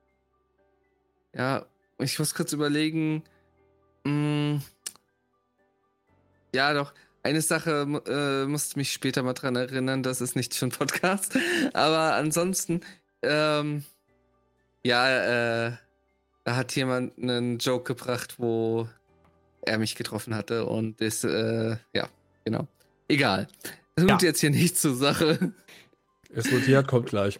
Ja, ich muss kurz überlegen. Mh, ja, doch. Eine Sache äh, musste mich später mal dran erinnern, das ist nicht für ein Podcast. Aber ansonsten, ähm, ja, äh, da hat jemand einen Joke gebracht, wo er mich getroffen hatte und das, äh, ja, genau. Egal. Das tut Ja. jetzt hier nicht zur Sache. Ist notiert, kommt gleich.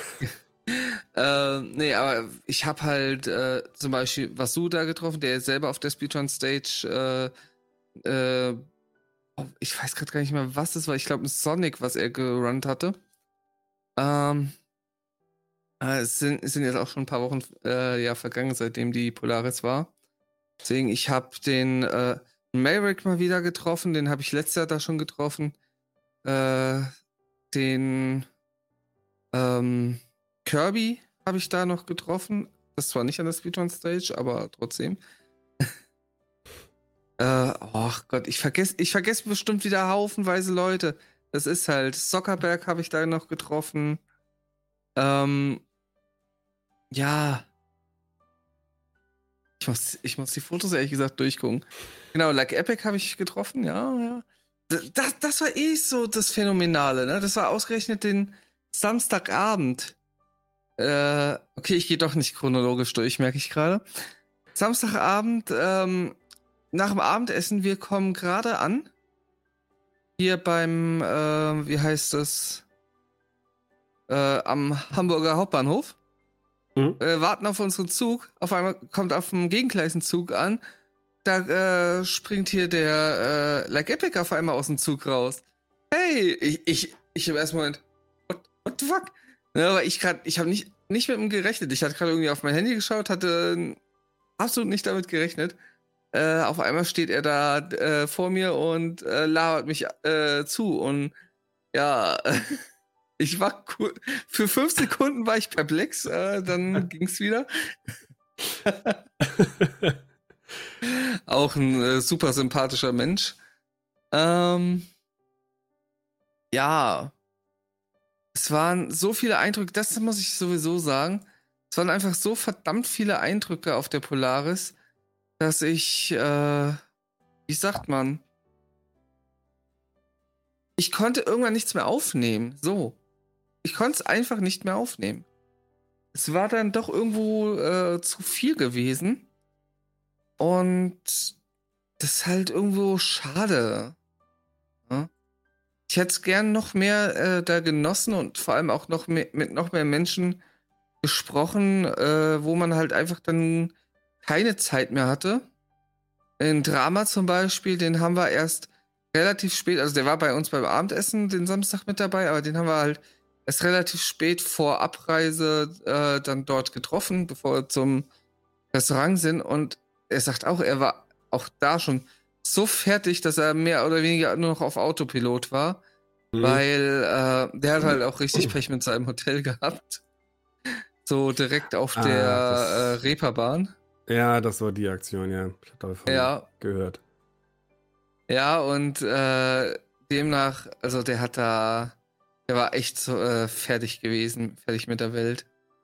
äh, nee, aber ich habe halt äh, zum Beispiel Vasu da getroffen, der selber auf der Speedrun-Stage, äh, äh, ich weiß gerade gar nicht mehr, was es war. Ich glaube, ein Sonic, was er gerunnt hatte. Ähm, äh, es sind, es sind jetzt auch schon ein paar Wochen äh, ja, vergangen, seitdem die Polaris war. Deswegen, ich habe den äh, Maverick mal wieder getroffen, den habe ich letztes Jahr da schon getroffen. Äh, den ähm, Kirby habe ich da noch getroffen. Das zwar nicht an der Speedrun-Stage, aber trotzdem. äh, oh Gott, ich vergesse ich vergess bestimmt wieder haufenweise Leute. Das ist halt, Zuckerberg habe ich da noch getroffen. Ähm, ja. Ich muss, ich muss die Fotos ehrlich gesagt durchgucken. Genau, Like Epic habe ich getroffen, ja, ja. Das, das war eh so das Phänomenale, ne? Das war ausgerechnet den Samstagabend. Äh, okay, ich gehe doch nicht chronologisch durch, merke ich gerade. Samstagabend, ähm, nach dem Abendessen, wir kommen gerade an. Hier beim, äh, wie heißt das? Äh, am Hamburger Hauptbahnhof. Mhm. Äh, warten auf unseren Zug. Auf einmal kommt auf dem Gegengleis ein Zug an. Da äh, springt hier der äh, Like Epic auf einmal aus dem Zug raus. Hey, ich, ich, ich im ersten Moment, what, what the fuck? Ja, aber ich gerade, ich habe nicht, nicht mit ihm gerechnet. Ich hatte gerade irgendwie auf mein Handy geschaut, hatte absolut nicht damit gerechnet. Äh, auf einmal steht er da äh, vor mir und äh, labert mich äh, zu. Und ja, ich war cool. Für fünf Sekunden war ich perplex, äh, dann ging's wieder. Auch ein äh, super sympathischer Mensch. Ähm, ja, es waren so viele Eindrücke, das muss ich sowieso sagen. Es waren einfach so verdammt viele Eindrücke auf der Polaris, dass ich, äh, wie sagt man, ich konnte irgendwann nichts mehr aufnehmen. So. Ich konnte es einfach nicht mehr aufnehmen. Es war dann doch irgendwo äh, zu viel gewesen. Und das ist halt irgendwo schade. Ja? Ich hätte es gern noch mehr äh, da genossen und vor allem auch noch mehr, mit noch mehr Menschen gesprochen, äh, wo man halt einfach dann keine Zeit mehr hatte. In Drama zum Beispiel, den haben wir erst relativ spät, also der war bei uns beim Abendessen den Samstag mit dabei, aber den haben wir halt erst relativ spät vor Abreise äh, dann dort getroffen, bevor wir zum Restaurant sind. Und er sagt auch, er war auch da schon so fertig, dass er mehr oder weniger nur noch auf Autopilot war, mhm. weil äh, der hat halt auch richtig Pech mit seinem Hotel gehabt. So direkt auf ah, der äh, Reeperbahn. Ja, das war die Aktion, ja. Ich habe davon ja. gehört. Ja, und äh, demnach, also der hat da, der war echt so äh, fertig gewesen, fertig mit der Welt.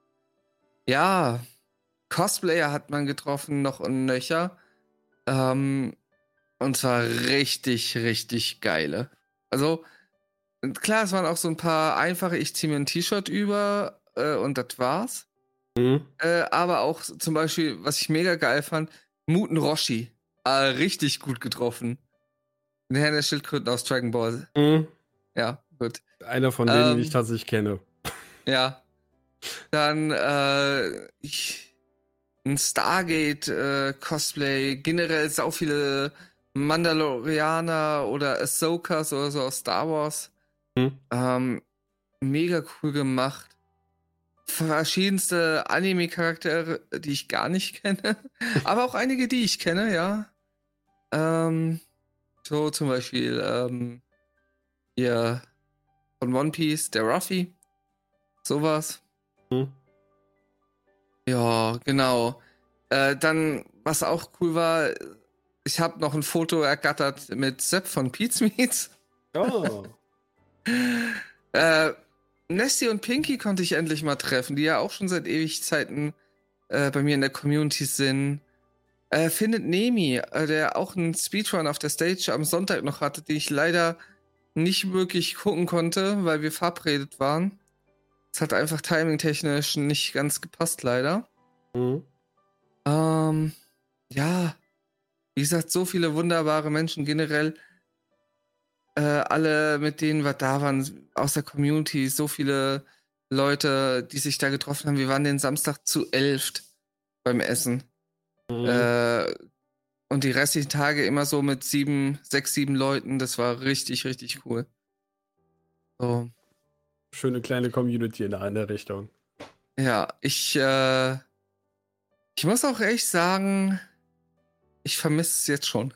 Ja, Cosplayer hat man getroffen, noch und nöcher. Ähm, und zwar richtig, richtig geile. Also, klar, es waren auch so ein paar einfache, ich ziehe mir ein T-Shirt über äh, und das war's. Mhm. Äh, aber auch zum Beispiel, was ich mega geil fand, Muten Roshi. Äh, richtig gut getroffen. Der Herr der Schildkröten aus Dragon Ball. Mhm. Ja, gut. Einer von denen, ähm, die ich tatsächlich kenne. Ja. Dann äh, ich, ein Stargate-Cosplay. Äh, generell sau viele Mandalorianer oder Ahsokas oder so aus Star Wars. Mhm. Ähm, mega cool gemacht. Verschiedenste Anime-Charaktere, die ich gar nicht kenne. Aber auch einige, die ich kenne, ja. Ähm, so zum Beispiel ähm, hier von One Piece, der Ruffy. Sowas. Hm. Ja, genau. Äh, dann, was auch cool war, ich habe noch ein Foto ergattert mit Sepp von Pete's Meats. Oh. äh, Nesty und Pinky konnte ich endlich mal treffen, die ja auch schon seit ewig Zeiten äh, bei mir in der Community sind. Äh, findet Nemi, äh, der auch einen Speedrun auf der Stage am Sonntag noch hatte, den ich leider nicht wirklich gucken konnte, weil wir verabredet waren. Es hat einfach timingtechnisch nicht ganz gepasst, leider. Mhm. Ähm, ja, wie gesagt, so viele wunderbare Menschen generell. Äh, alle, mit denen wir da waren, aus der Community, so viele Leute, die sich da getroffen haben. Wir waren den Samstag zu elft beim Essen. Mhm. Äh, und die restlichen Tage immer so mit sieben, sechs, sieben Leuten. Das war richtig, richtig cool. So. Schöne kleine Community in der Richtung. Ja, ich, äh, ich muss auch echt sagen, ich vermisse es jetzt schon.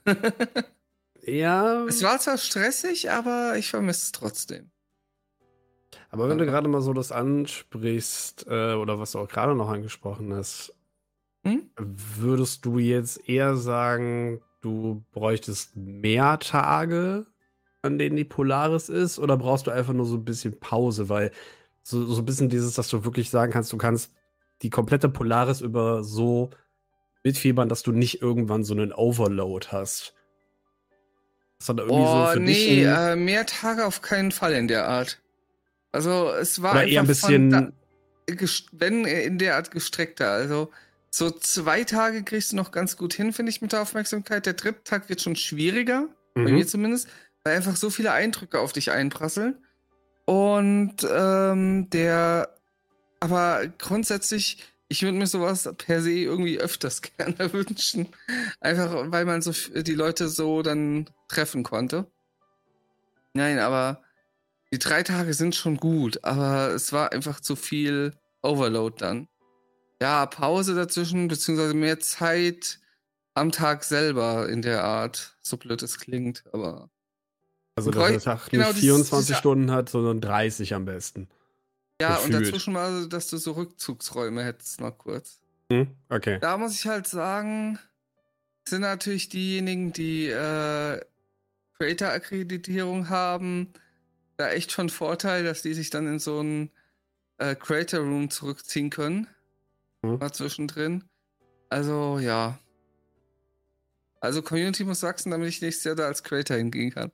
Ja. Es war zwar stressig, aber ich vermisse es trotzdem. Aber wenn ja. du gerade mal so das ansprichst, äh, oder was du auch gerade noch angesprochen hast, hm? würdest du jetzt eher sagen, du bräuchtest mehr Tage, an denen die Polaris ist, oder brauchst du einfach nur so ein bisschen Pause? Weil so, so ein bisschen dieses, dass du wirklich sagen kannst, du kannst die komplette Polaris über so mitfiebern, dass du nicht irgendwann so einen Overload hast. Das hat irgendwie oh, so für nee, dich äh, mehr Tage auf keinen Fall in der Art. Also es war oder einfach eher ein bisschen, da, wenn in der Art gestreckter. Also so zwei Tage kriegst du noch ganz gut hin, finde ich, mit der Aufmerksamkeit. Der dritte Tag wird schon schwieriger, mhm. bei mir zumindest, weil einfach so viele Eindrücke auf dich einprasseln. Und ähm, der, aber grundsätzlich, ich würde mir sowas per se irgendwie öfters gerne wünschen. Einfach, weil man so die Leute so dann treffen konnte. Nein, aber die drei Tage sind schon gut, aber es war einfach zu viel Overload dann. Ja, Pause dazwischen, beziehungsweise mehr Zeit am Tag selber in der Art. So blöd es klingt, aber. Also, dass der Tag nicht Genau, dieses, vierundzwanzig dieser, Stunden hat, sondern dreißig am besten. ja, und Gefühlt. dazwischen mal, dass du so Rückzugsräume hättest, mal kurz. Hm? Okay. Da muss ich halt sagen, sind natürlich diejenigen, die äh, Creator-Akkreditierung haben, da echt schon Vorteil, dass die sich dann in so einen äh, Creator-Room zurückziehen können. Hm. Mal zwischendrin. Also, ja. Also, Community muss wachsen, damit ich nächstes Jahr da als Creator hingehen kann.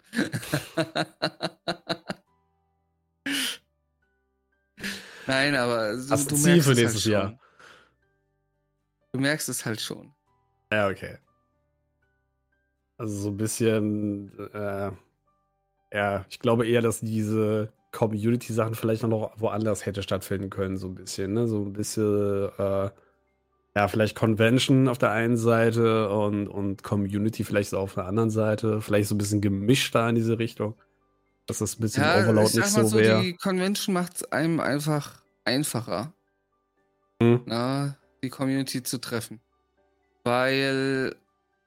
Nein, aber du, Das du Ziel merkst für es halt nächstes schon. Jahr. Du merkst es halt schon. Ja, okay. Also so ein bisschen, äh, ja, ich glaube eher, dass diese Community-Sachen vielleicht noch woanders hätte stattfinden können, so ein bisschen, ne? So ein bisschen, äh, ja, vielleicht Convention auf der einen Seite und, und Community vielleicht so auf der anderen Seite. Vielleicht so ein bisschen gemischt da in diese Richtung. Dass das ein bisschen Ja, ich Overload nicht sag mal so so, wäre. die Convention macht es einem einfach einfacher, Hm. na, die Community zu treffen. Weil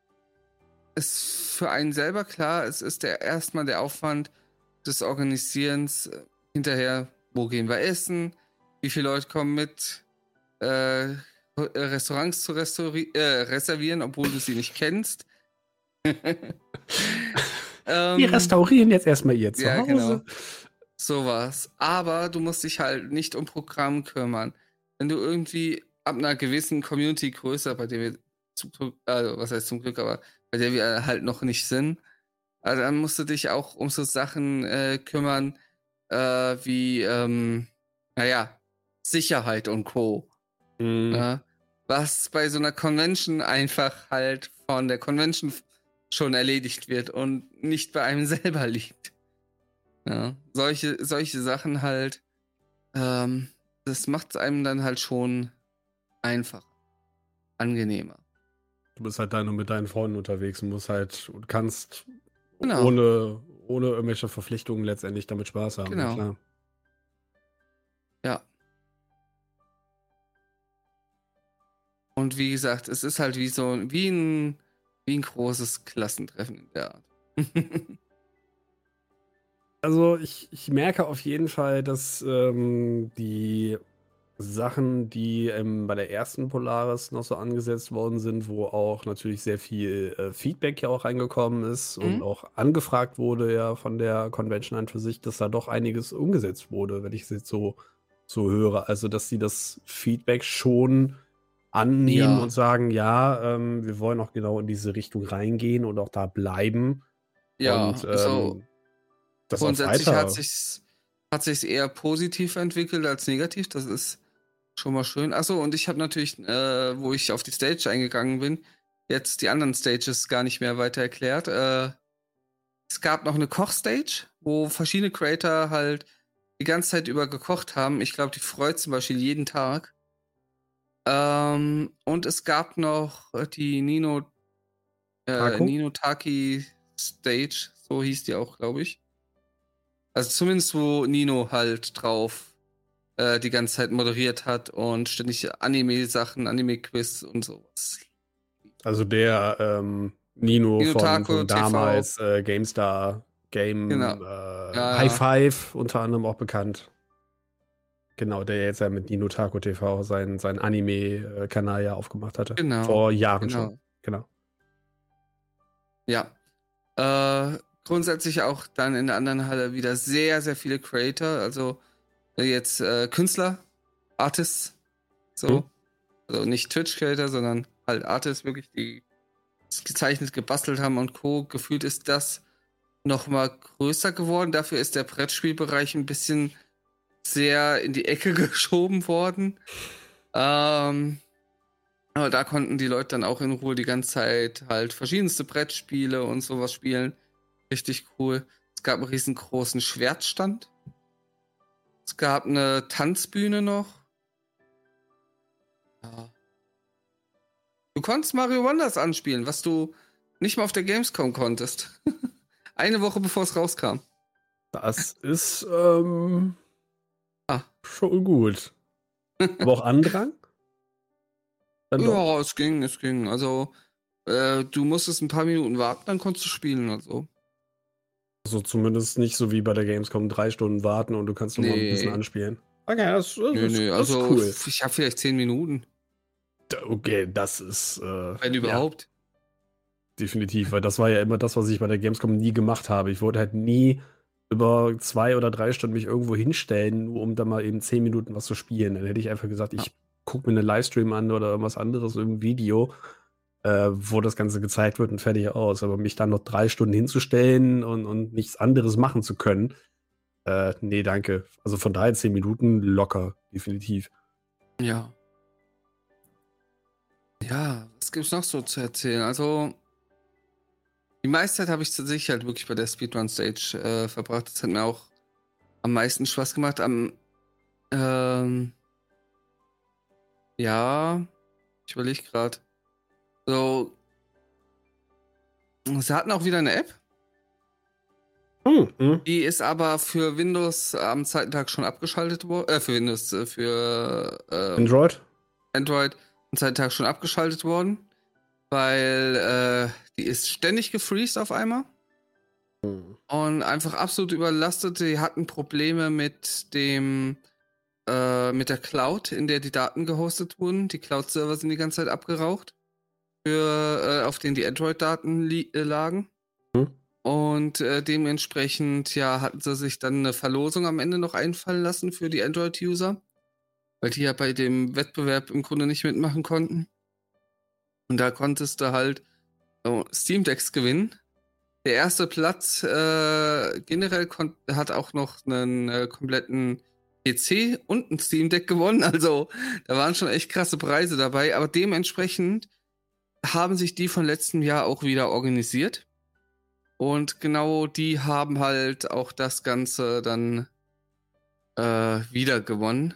es für einen selber klar, es ist der erstmal der Aufwand des Organisierens äh, hinterher, wo gehen wir essen, wie viele Leute kommen mit, äh, Restaurants zu restauri- äh, reservieren, obwohl du sie nicht kennst. Wir ähm, restaurieren jetzt erstmal ihr ja, Zuhause. genau. Sowas. Aber du musst dich halt nicht um Programm kümmern. Wenn du irgendwie ab einer gewissen Community-Größe, bei der wir zum Glück, also was heißt zum Glück, aber bei der wir halt noch nicht sind, also dann musst du dich auch um so Sachen äh, kümmern, äh, wie, ähm, naja, Sicherheit und Co. Hm. Ne? Was bei so einer Convention einfach halt von der Convention schon erledigt wird und nicht bei einem selber liegt. Ja, solche, solche Sachen halt, ähm, das macht es einem dann halt schon einfacher, angenehmer. Du bist halt da nur mit deinen Freunden unterwegs und musst halt und kannst Genau, ohne, ohne irgendwelche Verpflichtungen letztendlich damit Spaß haben, na genau, klar. ja. Und wie gesagt, es ist halt wie so, wie ein, wie ein großes Klassentreffen in der Art. Also ich, ich merke auf jeden Fall, dass ähm, die Sachen, die ähm, bei der ersten Polaris noch so angesetzt worden sind, wo auch natürlich sehr viel äh, Feedback ja auch reingekommen ist und Mhm. auch angefragt wurde ja von der Convention an für sich, dass da doch einiges umgesetzt wurde, wenn ich es jetzt so, so höre. Also dass sie das Feedback schon annehmen und Ja, sagen, ja, ähm, wir wollen auch genau in diese Richtung reingehen und auch da bleiben ja, und also ähm, das auch grundsätzlich hat weiter. sich's, hat sich's eher positiv entwickelt als negativ. Das ist schon mal schön. Achso, und ich habe natürlich, äh, wo ich auf die Stage eingegangen bin, jetzt die anderen Stages gar nicht mehr weiter erklärt. Äh, es gab noch eine Kochstage, wo verschiedene Creator halt die ganze Zeit über gekocht haben. Ich glaube, die freut zum Beispiel jeden Tag. Ähm, und es gab noch äh, die Nino, äh, Taco? Nino Taki Stage, so hieß die auch, glaube ich. Also zumindest, wo Nino halt drauf äh, die ganze Zeit moderiert hat und ständig Anime-Sachen, Anime-Quiz und sowas. Also der ähm, Nino Nino von, Taco von T V, damals, äh, GameStar, genau. Game äh, Ja, High ja, Five unter anderem auch bekannt. Genau, der jetzt ja mit Nino Taco T V seinen, seinen Anime-Kanal ja aufgemacht hatte. genau, Vor Jahren schon. genau. Genau. Ja. Äh, grundsätzlich auch dann in der anderen Halle wieder sehr, sehr viele Creator, also äh, jetzt äh, Künstler, Artists, Hm? so. Also nicht Twitch-Creator, sondern halt Artists, wirklich, die gezeichnet, gebastelt haben und Co. Gefühlt ist das noch mal größer geworden. Dafür ist der Brettspielbereich ein bisschen sehr in die Ecke geschoben worden. Ähm, aber da konnten die Leute dann auch in Ruhe die ganze Zeit halt verschiedenste Brettspiele und sowas spielen. Richtig cool. Es gab einen riesengroßen Schwertstand. Es gab eine Tanzbühne noch. Ja. Du konntest Mario Wonders anspielen, was du nicht mal auf der Gamescom konntest. Eine Woche bevor es rauskam. Das ist ähm, Ah. schon gut. Aber auch Andrang? Dann doch. Ja, es ging, es ging. Also, äh, du musstest ein paar Minuten warten, dann konntest du spielen. Also. Also zumindest nicht so wie bei der Gamescom drei Stunden warten und du kannst noch mal ein bisschen Nee, anspielen. Okay, das, das, nö, ist, nö. das ist Also, cool. ich habe vielleicht zehn Minuten, Da- Okay, das ist äh, wenn ja überhaupt. definitiv, weil das war ja immer das, was ich bei der Gamescom nie gemacht habe. Ich wollte halt nie über zwei oder drei Stunden mich irgendwo hinstellen, nur um da mal eben zehn Minuten was zu spielen. Dann hätte ich einfach gesagt, Ja. ich gucke mir einen Livestream an oder irgendwas anderes, irgendein Video, äh, wo das Ganze gezeigt wird und fertig aus. Aber mich dann noch drei Stunden hinzustellen und, und nichts anderes machen zu können, äh, nee, danke. Also von daher zehn Minuten locker, definitiv. Ja. Ja, was gibt's noch so zu erzählen? Also, die meiste Zeit habe ich tatsächlich halt wirklich bei der Speedrun-Stage äh, verbracht. Das hat mir auch am meisten Spaß gemacht. Am, ähm, ja, ich überlege gerade. So, sie hatten auch wieder eine App. Hm, hm. Die ist aber für Windows am zweiten Tag schon abgeschaltet worden. Äh, für Windows, äh, für ähm, Android? Android am zweiten Tag schon abgeschaltet worden. Weil äh, die ist ständig gefreezed auf einmal. Hm. Und einfach absolut überlastet. Die hatten Probleme mit dem, äh, mit der Cloud, in der die Daten gehostet wurden. Die Cloud-Server sind die ganze Zeit abgeraucht, für, äh, auf denen die Android-Daten li- äh, lagen. Hm. Und äh, dementsprechend, ja, hatten sie sich dann eine Verlosung am Ende noch einfallen lassen für die Android-User, weil die ja bei dem Wettbewerb im Grunde nicht mitmachen konnten. Und da konntest du halt oh, Steam Decks gewinnen. Der erste Platz äh, generell kon- hat auch noch einen äh, kompletten P C und ein Steam Deck gewonnen. Also da waren schon echt krasse Preise dabei. Aber dementsprechend haben sich die von letztem Jahr auch wieder organisiert. Und genau die haben halt auch das Ganze dann äh, wieder gewonnen.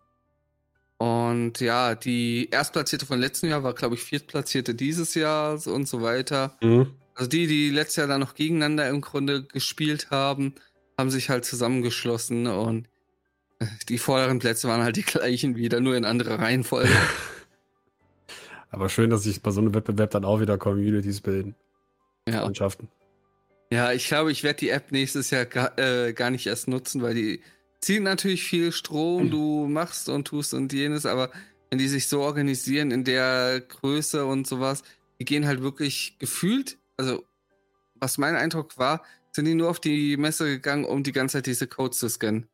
Und ja, die Erstplatzierte von letztem Jahr war, glaube ich, Viertplatzierte dieses Jahr und so weiter. Hm. Also die, die letztes Jahr dann noch gegeneinander im Grunde gespielt haben, haben sich halt zusammengeschlossen und die vorderen Plätze waren halt die gleichen wieder, nur in anderer Reihenfolge. Aber schön, dass sich bei so einem Wettbewerb dann auch wieder Communities bilden. Ja. Freundschaften. Ja, ich glaube, ich werde die App nächstes Jahr gar, äh, gar nicht erst nutzen, weil die zieht natürlich viel Strom, du machst und tust und jenes, aber wenn die sich so organisieren in der Größe und sowas, die gehen halt wirklich gefühlt, also was mein Eindruck war, sind die nur auf die Messe gegangen, um die ganze Zeit diese Codes zu scannen.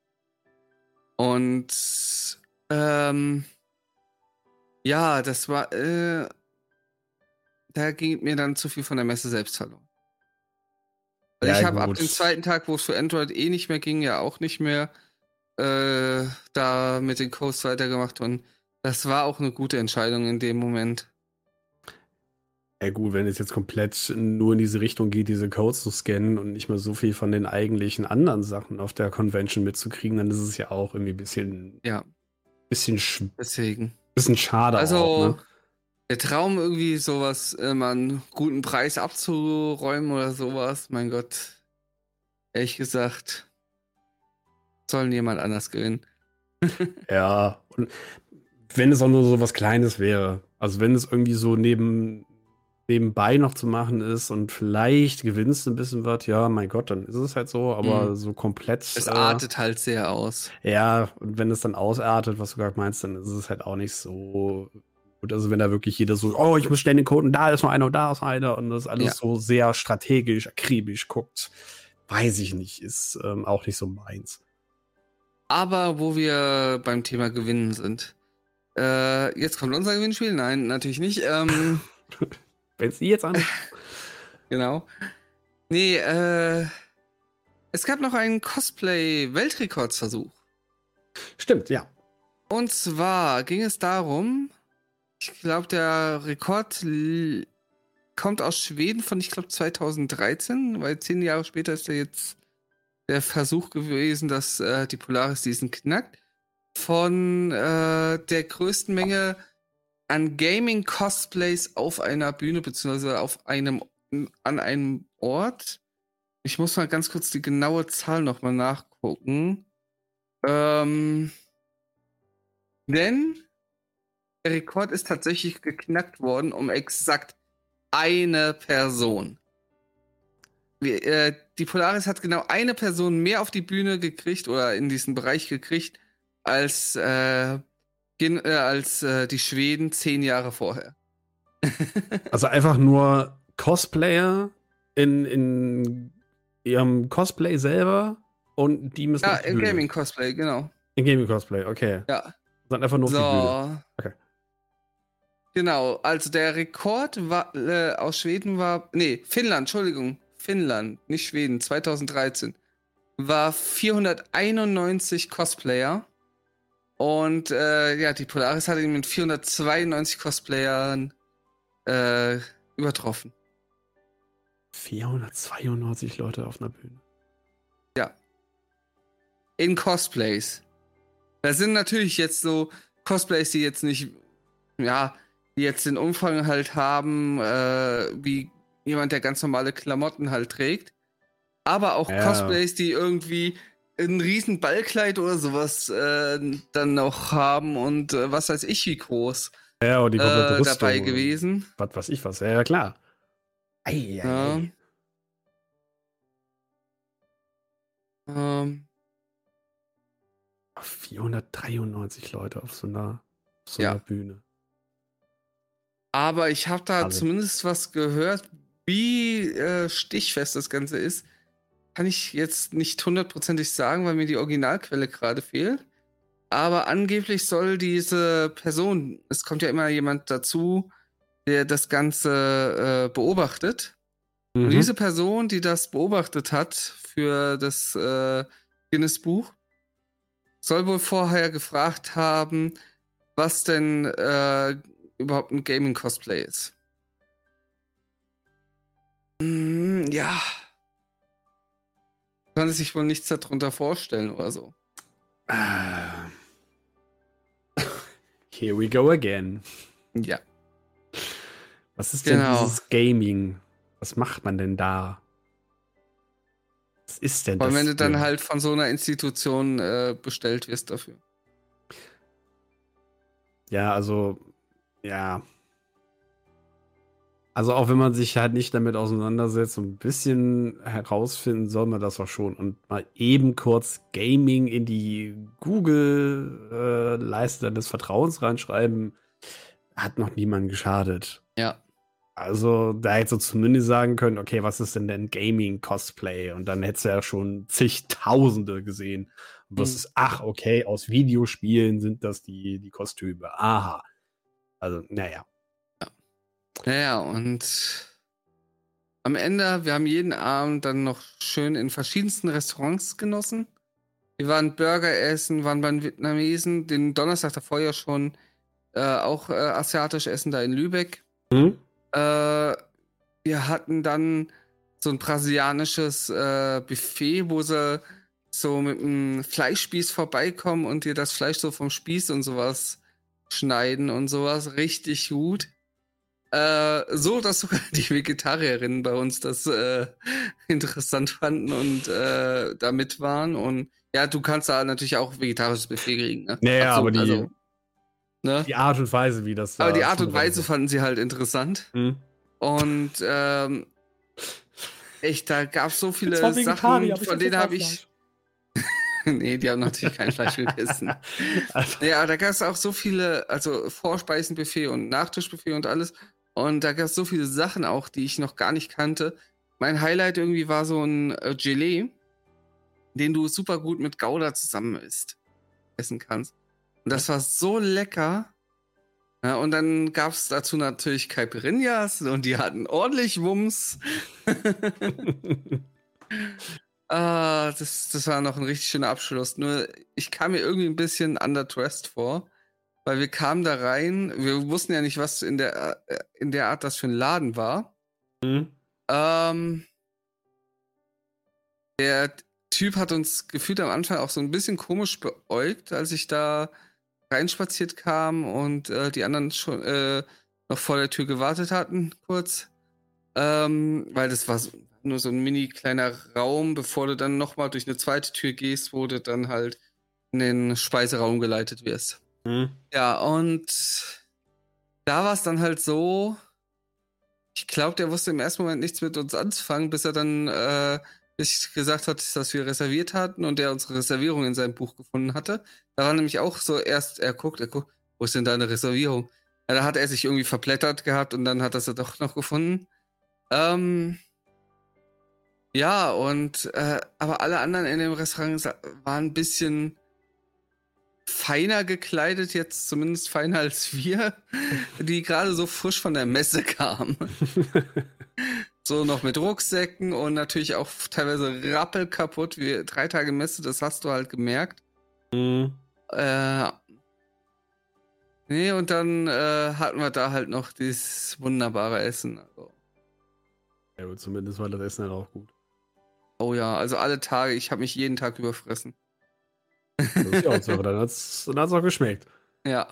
Und ähm, ja, das war, äh, da ging mir dann zu viel von der Messe selbst verloren. Also Ja, ich habe ab gut. dem zweiten Tag, wo es für Android eh nicht mehr ging, ja auch nicht mehr äh, da mit den Codes weitergemacht und das war auch eine gute Entscheidung in dem Moment. Ja, gut, wenn es jetzt komplett nur in diese Richtung geht, diese Codes zu scannen und nicht mehr so viel von den eigentlichen anderen Sachen auf der Convention mitzukriegen, dann ist es ja auch irgendwie ein bisschen, Ja, bisschen, sch deswegen. bisschen schade auch, ne? Also der Traum, irgendwie sowas, äh, mal einen guten Preis abzuräumen oder sowas, mein Gott, ehrlich gesagt, sollen jemand anders gewinnen. Ja, und wenn es auch nur so was Kleines wäre, also wenn es irgendwie so neben, nebenbei noch zu machen ist und vielleicht gewinnst du ein bisschen was, ja, mein Gott, dann ist es halt so, aber Mhm. so komplett, Es äh, artet halt sehr aus. ja, und wenn es dann ausartet, was du gerade meinst, dann ist es halt auch nicht so gut. Also wenn da wirklich jeder so, oh, ich muss schnell den Code und da ist noch einer und da ist noch einer und das alles Ja. so sehr strategisch, akribisch guckt, weiß ich nicht, ist ähm, auch nicht so meins. Aber wo wir beim Thema Gewinnen sind. Äh, jetzt kommt unser Gewinnspiel. Nein, natürlich nicht. Ähm, Wenn es die jetzt an. genau. Nee, äh, es gab noch einen Cosplay-Weltrekordsversuch. Stimmt, ja. Und zwar ging es darum, ich glaube, der Rekord l- kommt aus Schweden von, ich glaube, zweitausenddreizehn, weil zehn Jahre später ist ja jetzt der Versuch gewesen, dass äh, die Polaris diesen knackt. Von äh, der größten Menge an Gaming-Cosplays auf einer Bühne, beziehungsweise auf einem, an einem Ort. Ich muss mal ganz kurz die genaue Zahl nochmal nachgucken. Ähm, denn der Rekord ist tatsächlich geknackt worden um exakt eine Person. Wir, äh, die Polaris hat genau eine Person mehr auf die Bühne gekriegt oder in diesen Bereich gekriegt als, äh, gen, äh, als äh, die Schweden zehn Jahre vorher. Also einfach nur Cosplayer in, in ihrem Cosplay selber und die müssen Ja, auf die im Bühne. Gaming-Cosplay, genau. In Gaming-Cosplay, okay. Ja. Dann einfach nur auf So. die Bühne. Okay. Genau, also der Rekord war, äh, aus Schweden war, nee, Finnland, Entschuldigung, Finnland, nicht Schweden, zweitausenddreizehn, war vierhunderteinundneunzig Cosplayer und äh, ja, die Polaris hat ihn mit vierhundertzweiundneunzig Cosplayern äh, übertroffen. vierhundertzweiundneunzig Leute auf einer Bühne. Ja. In Cosplays. Da sind natürlich jetzt so Cosplays, die jetzt nicht, ja, die jetzt den Umfang halt haben, äh, wie jemand, der ganz normale Klamotten halt trägt. Aber auch Ja. Cosplays, die irgendwie ein riesen Ballkleid oder sowas äh, dann noch haben und äh, was weiß ich wie groß Ja, und die komplette äh, Rüstung. dabei gewesen. Was weiß ich was. Ja, ja klar. Ei, ei, Ja. ei. Ähm, vierhundertdreiundneunzig Leute auf so einer, auf so Ja. einer Bühne. aber ich habe da Also- zumindest was gehört, wie äh, stichfest das Ganze ist. Kann ich jetzt nicht hundertprozentig sagen, weil mir die Originalquelle gerade fehlt. Aber angeblich soll diese Person, es kommt ja immer jemand dazu, der das Ganze äh, beobachtet. Mhm. Und diese Person, die das beobachtet hat für das äh, Guinness-Buch, soll wohl vorher gefragt haben, was denn äh, überhaupt ein Gaming-Cosplay ist. Mm, ja. Kann sich wohl nichts darunter vorstellen oder so. Ah. Here we go again. Ja. Was ist Genau. denn dieses Gaming? Was macht man denn da? Was ist denn Vor allem, das? wenn du dann für- halt von so einer Institution äh, bestellt wirst dafür. Ja, also, ja. Also auch wenn man sich halt nicht damit auseinandersetzt, so ein bisschen herausfinden soll man das auch schon. Und mal eben kurz Gaming in die Google-Leiste des Vertrauens reinschreiben, hat noch niemandem geschadet. Ja. Also da hättest du zumindest sagen können, okay, was ist denn denn Gaming-Cosplay? Und dann hättest du ja schon zigtausende gesehen. Und das Mhm. ist, ach, okay, aus Videospielen sind das die, die Kostüme. Aha. Also, naja. Naja, und am Ende, wir haben jeden Abend dann noch schön in verschiedensten Restaurants genossen. Wir waren Burger essen, waren beim Vietnamesen, den Donnerstag davor ja schon äh, auch äh, asiatisch essen da in Lübeck. Hm? Äh, wir hatten dann so ein brasilianisches äh, Buffet, wo sie so mit einem Fleischspieß vorbeikommen und dir das Fleisch so vom Spieß und sowas schneiden und sowas. Richtig gut. Äh, so, dass sogar die Vegetarierinnen bei uns das äh, interessant fanden und äh, da mit waren. Und ja, du kannst da natürlich auch vegetarisches Buffet kriegen. Ne? Naja, aber die, also, ne? die Art und Weise, wie das da Aber die Art und zubereitet Weise wird. fanden sie halt interessant. Hm? Und ähm, echt, da gab es so viele Zwar Sachen, Vegetarier, aber ich von esse denen kein habe ich. Nee, die haben natürlich kein Fleisch gegessen. Also, Ja, da gab es auch so viele, also Vorspeisenbuffet und Nachtischbuffet und alles. Und da gab es so viele Sachen auch, die ich noch gar nicht kannte. Mein Highlight irgendwie war so ein äh, Gelee, den du super gut mit Gouda zusammen isst, essen kannst. Und das war so lecker. Ja, und dann gab es dazu natürlich Caipirinhas und die hatten ordentlich Wumms. Ah, das, das war noch ein richtig schöner Abschluss. Nur, ich kam mir irgendwie ein bisschen underdressed vor, weil wir kamen da rein. Wir wussten ja nicht, was in der, äh, in der Art das für ein Laden war. hm? Ähm, der Typ hat uns gefühlt am Anfang auch so ein bisschen komisch beäugt, als ich da reinspaziert kam und äh, die anderen schon äh, noch vor der Tür gewartet hatten, kurz. Ähm, weil das war so, nur so ein mini kleiner Raum, bevor du dann nochmal durch eine zweite Tür gehst, wo du dann halt in den Speiseraum geleitet wirst. Mhm. Ja, und da war es dann halt so, ich glaube, der wusste im ersten Moment nichts mit uns anzufangen, bis er dann äh, bis gesagt hat, dass wir reserviert hatten und der unsere Reservierung in seinem Buch gefunden hatte. Da war nämlich auch so erst, er guckt, er guckt, wo ist denn deine Reservierung? Ja, da hat er sich irgendwie verplättert gehabt und dann hat er sie doch noch gefunden. Ähm, ja, und äh, aber alle anderen in dem Restaurant sa- waren ein bisschen feiner gekleidet, jetzt zumindest feiner als wir, die gerade so frisch von der Messe kamen. So noch mit Rucksäcken und natürlich auch teilweise rappelkaputt, wie drei Tage Messe, das hast du halt gemerkt. Mhm. Äh, nee, und dann äh, hatten wir da halt noch dieses wunderbare Essen. Also, Ja, aber zumindest war das Essen halt auch gut. oh ja, also alle Tage, ich habe mich jeden Tag überfressen. Das ist ja auch so, dann hat es dann hat's auch geschmeckt. Ja.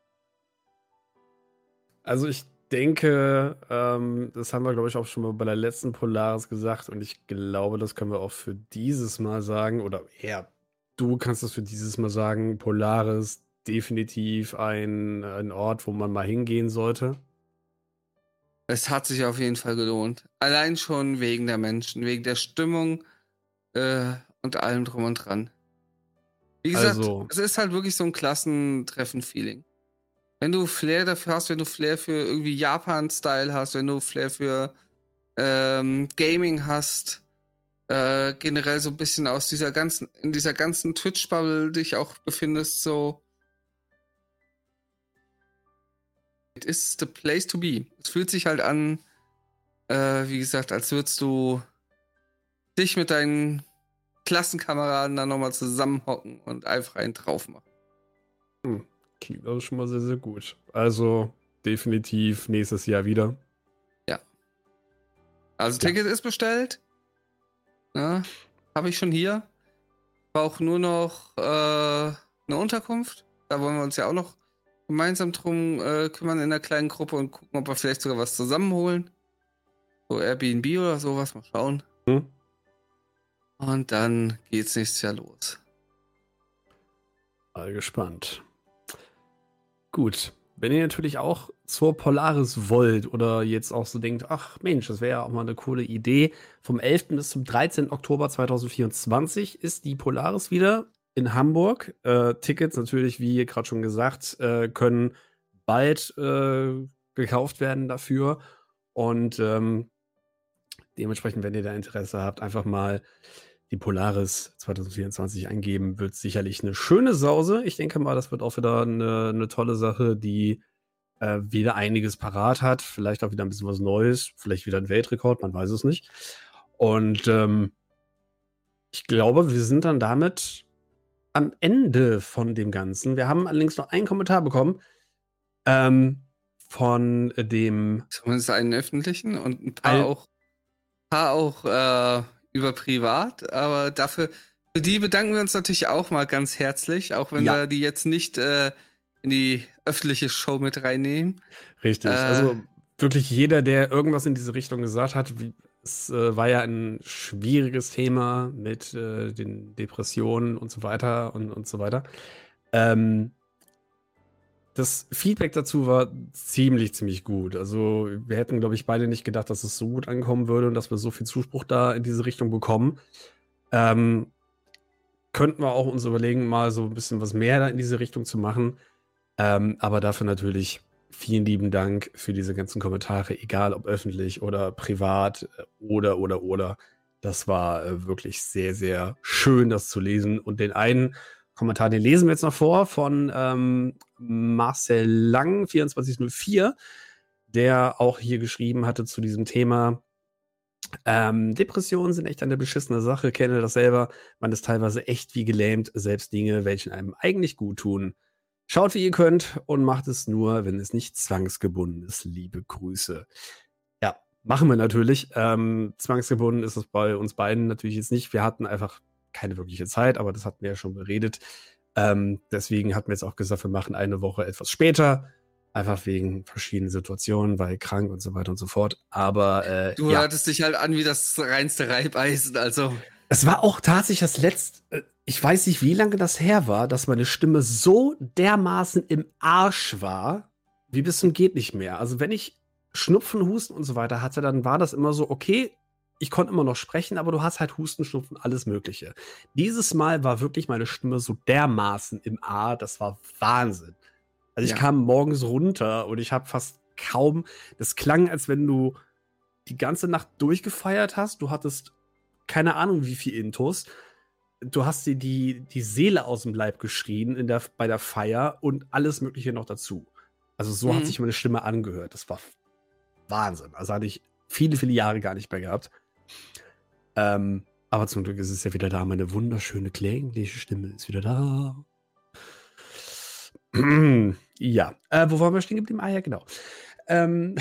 Also ich denke, ähm, das haben wir, glaube ich, auch schon mal bei der letzten Polaris gesagt und ich glaube, das können wir auch für dieses Mal sagen. Oder eher, du kannst das für dieses Mal sagen. Polaris definitiv ein, ein Ort, wo man mal hingehen sollte. Es hat sich auf jeden Fall gelohnt. Allein schon wegen der Menschen, wegen der Stimmung äh, und allem drum und dran. Wie gesagt, Also, es ist halt wirklich so ein Klassentreffen-Feeling. Wenn du Flair dafür hast, wenn du Flair für irgendwie Japan-Style hast, wenn du Flair für ähm, Gaming hast, äh, generell so ein bisschen aus dieser ganzen, in dieser ganzen Twitch-Bubble dich auch befindest, so it is the place to be. Es fühlt sich halt an, äh, wie gesagt, als würdest du dich mit deinen Klassenkameraden dann nochmal zusammenhocken und einfach einen drauf machen. hm, klingt also schon mal sehr, sehr gut. Also, definitiv nächstes Jahr wieder. Also Ja. Ticket ist bestellt. Ja, habe ich schon hier. Brauche nur noch äh, eine Unterkunft. Da wollen wir uns ja auch noch gemeinsam drum äh, kümmern in einer kleinen Gruppe und gucken, ob wir vielleicht sogar was zusammenholen. So Airbnb oder sowas, mal schauen. Hm? Und dann geht's nächstes Jahr los. Mal gespannt. Gut. Wenn ihr natürlich auch zur Polaris wollt oder jetzt auch so denkt, ach Mensch, das wäre ja auch mal eine coole Idee. Vom elften bis zum dreizehnten Oktober zweitausendvierundzwanzig ist die Polaris wieder in Hamburg. Äh, Tickets natürlich, wie gerade schon gesagt, äh, können bald äh, gekauft werden dafür. Und ähm, dementsprechend, wenn ihr da Interesse habt, einfach mal die Polaris zweitausendvierundzwanzig eingeben, wird sicherlich eine schöne Sause. Ich denke mal, das wird auch wieder eine, eine tolle Sache, die äh, wieder einiges parat hat. Vielleicht auch wieder ein bisschen was Neues, vielleicht wieder ein Weltrekord, man weiß es nicht. Und ähm, ich glaube, wir sind dann damit am Ende von dem Ganzen. Wir haben allerdings noch einen Kommentar bekommen ähm, von dem Zumindest einen öffentlichen und ein paar Al- auch, paar auch äh, über privat. Aber dafür, für die bedanken wir uns natürlich auch mal ganz herzlich, auch wenn Ja. wir die jetzt nicht äh, in die öffentliche Show mit reinnehmen. Richtig. Äh, Also wirklich jeder, der irgendwas in diese Richtung gesagt hat, wie, es äh, war ja ein schwieriges Thema mit äh, den Depressionen und so weiter und, und so weiter. Ähm, das Feedback dazu war ziemlich, ziemlich gut. Also wir hätten, glaube ich, beide nicht gedacht, dass es so gut ankommen würde und dass wir so viel Zuspruch da in diese Richtung bekommen. Ähm, könnten wir auch uns überlegen, mal so ein bisschen was mehr da in diese Richtung zu machen. Ähm, aber dafür natürlich vielen lieben Dank für diese ganzen Kommentare, egal ob öffentlich oder privat äh, oder, oder, oder. Das war äh, wirklich sehr, sehr schön, das zu lesen. Und den einen Kommentar, den lesen wir jetzt noch vor, von ähm, Marcel Lang, vierundzwanzig null vier, der auch hier geschrieben hatte zu diesem Thema. Ähm, Depressionen sind echt eine beschissene Sache, kenne das selber. Man ist teilweise echt wie gelähmt, selbst Dinge, welche einem eigentlich gut tun. Schaut, wie ihr könnt und macht es nur, wenn es nicht zwangsgebunden ist. Liebe Grüße. Ja, machen wir natürlich. Ähm, zwangsgebunden ist es bei uns beiden natürlich jetzt nicht. Wir hatten einfach keine wirkliche Zeit, aber das hatten wir ja schon beredet. Ähm, deswegen hatten wir jetzt auch gesagt, wir machen eine Woche etwas später. Einfach wegen verschiedenen Situationen, weil krank und so weiter und so fort. Aber äh, Du ja, hörtest dich halt an wie das reinste Reibeisen, also. es war auch tatsächlich das letzte, äh, ich weiß nicht, wie lange das her war, dass meine Stimme so dermaßen im Arsch war, wie bis zum geht nicht mehr. Also wenn ich Schnupfen, Husten und so weiter hatte, dann war das immer so, okay, ich konnte immer noch sprechen, aber du hast halt Husten, Schnupfen, alles Mögliche. Dieses Mal war wirklich meine Stimme so dermaßen im A, das war Wahnsinn. Also ich Ja. kam morgens runter und ich habe fast kaum, das klang, als wenn du die ganze Nacht durchgefeiert hast. Du hattest keine Ahnung, wie viel Intus. Du hast dir die, die Seele aus dem Leib geschrien in der, bei der Feier und alles Mögliche noch dazu. Also so hat Mhm. sich meine Stimme angehört. Das war Wahnsinn. Also hatte ich viele, viele Jahre gar nicht mehr gehabt. Ähm, aber zum Glück ist es ja wieder da. Meine wunderschöne, klägliche Stimme ist wieder da. Ja. Äh, wo waren wir stehen geblieben? Ah ja, genau. Ähm,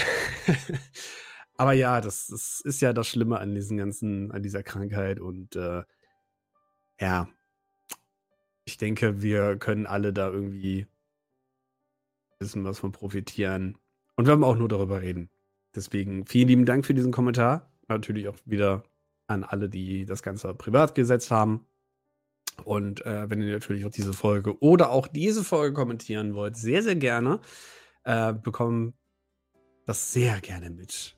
aber ja, das, das ist ja das Schlimme an diesen ganzen, an dieser Krankheit und äh, ja, ich denke, wir können alle da irgendwie wissen, was von profitieren. Und wir haben auch nur darüber reden. Deswegen vielen lieben Dank für diesen Kommentar. Natürlich auch wieder an alle, die das Ganze privat gesetzt haben. Und äh, wenn ihr natürlich auch diese Folge oder auch diese Folge kommentieren wollt, sehr, sehr gerne. Äh, bekommen das sehr gerne mit.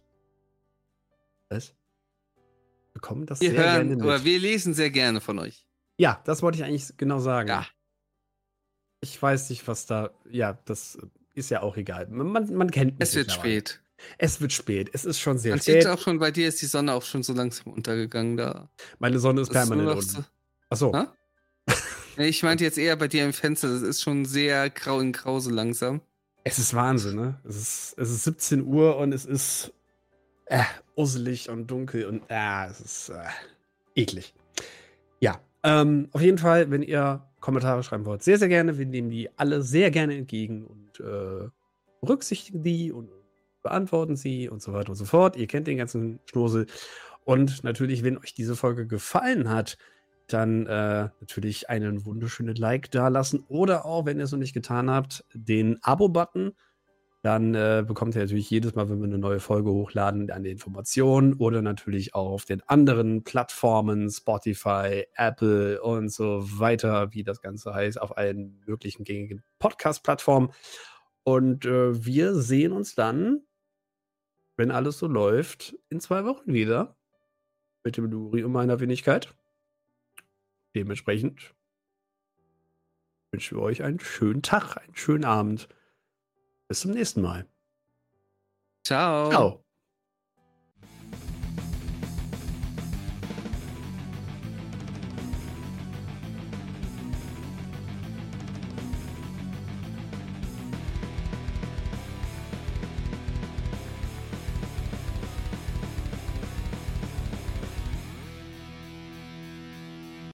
Was? Bekommen das Wir sehr hören, gerne oder mit. wir lesen sehr gerne von euch. Ja, das wollte ich eigentlich genau sagen. Ja. Ich weiß nicht, was da. Ja, das ist ja auch egal. Man, man kennt mich Es wird mittlerweile. spät. Es wird spät. Es ist schon sehr Man sieht spät. auch schon, bei dir ist die Sonne auch schon so langsam untergegangen da. Meine Sonne ist Das ist nur permanent noch unten. so. Achso. Hä? Nee, Ich meinte jetzt eher bei dir im Fenster, das ist schon sehr grau in grau so langsam. Es ist Wahnsinn, ne? Es ist, es ist siebzehn Uhr und es ist äh, usselig und dunkel und äh, es ist äh, eklig. Ja, ähm, auf jeden Fall, wenn ihr Kommentare schreiben wollt, sehr, sehr gerne. Wir nehmen die alle sehr gerne entgegen und äh, berücksichtigen die und beantworten sie und so weiter und so fort. Ihr kennt den ganzen Schnursel. Und natürlich, wenn euch diese Folge gefallen hat, dann äh, natürlich einen wunderschönen Like da lassen oder auch, wenn ihr es noch nicht getan habt, den Abo-Button. Dann äh, bekommt ihr natürlich jedes Mal, wenn wir eine neue Folge hochladen, eine Information oder natürlich auch auf den anderen Plattformen, Spotify, Apple und so weiter, wie das Ganze heißt, auf allen möglichen gängigen Podcast-Plattformen. Und äh, wir sehen uns dann, wenn alles so läuft, in zwei Wochen wieder mit dem Luri und meiner Wenigkeit. Dementsprechend wünschen wir euch einen schönen Tag, einen schönen Abend. Bis zum nächsten Mal. Ciao. Ciao.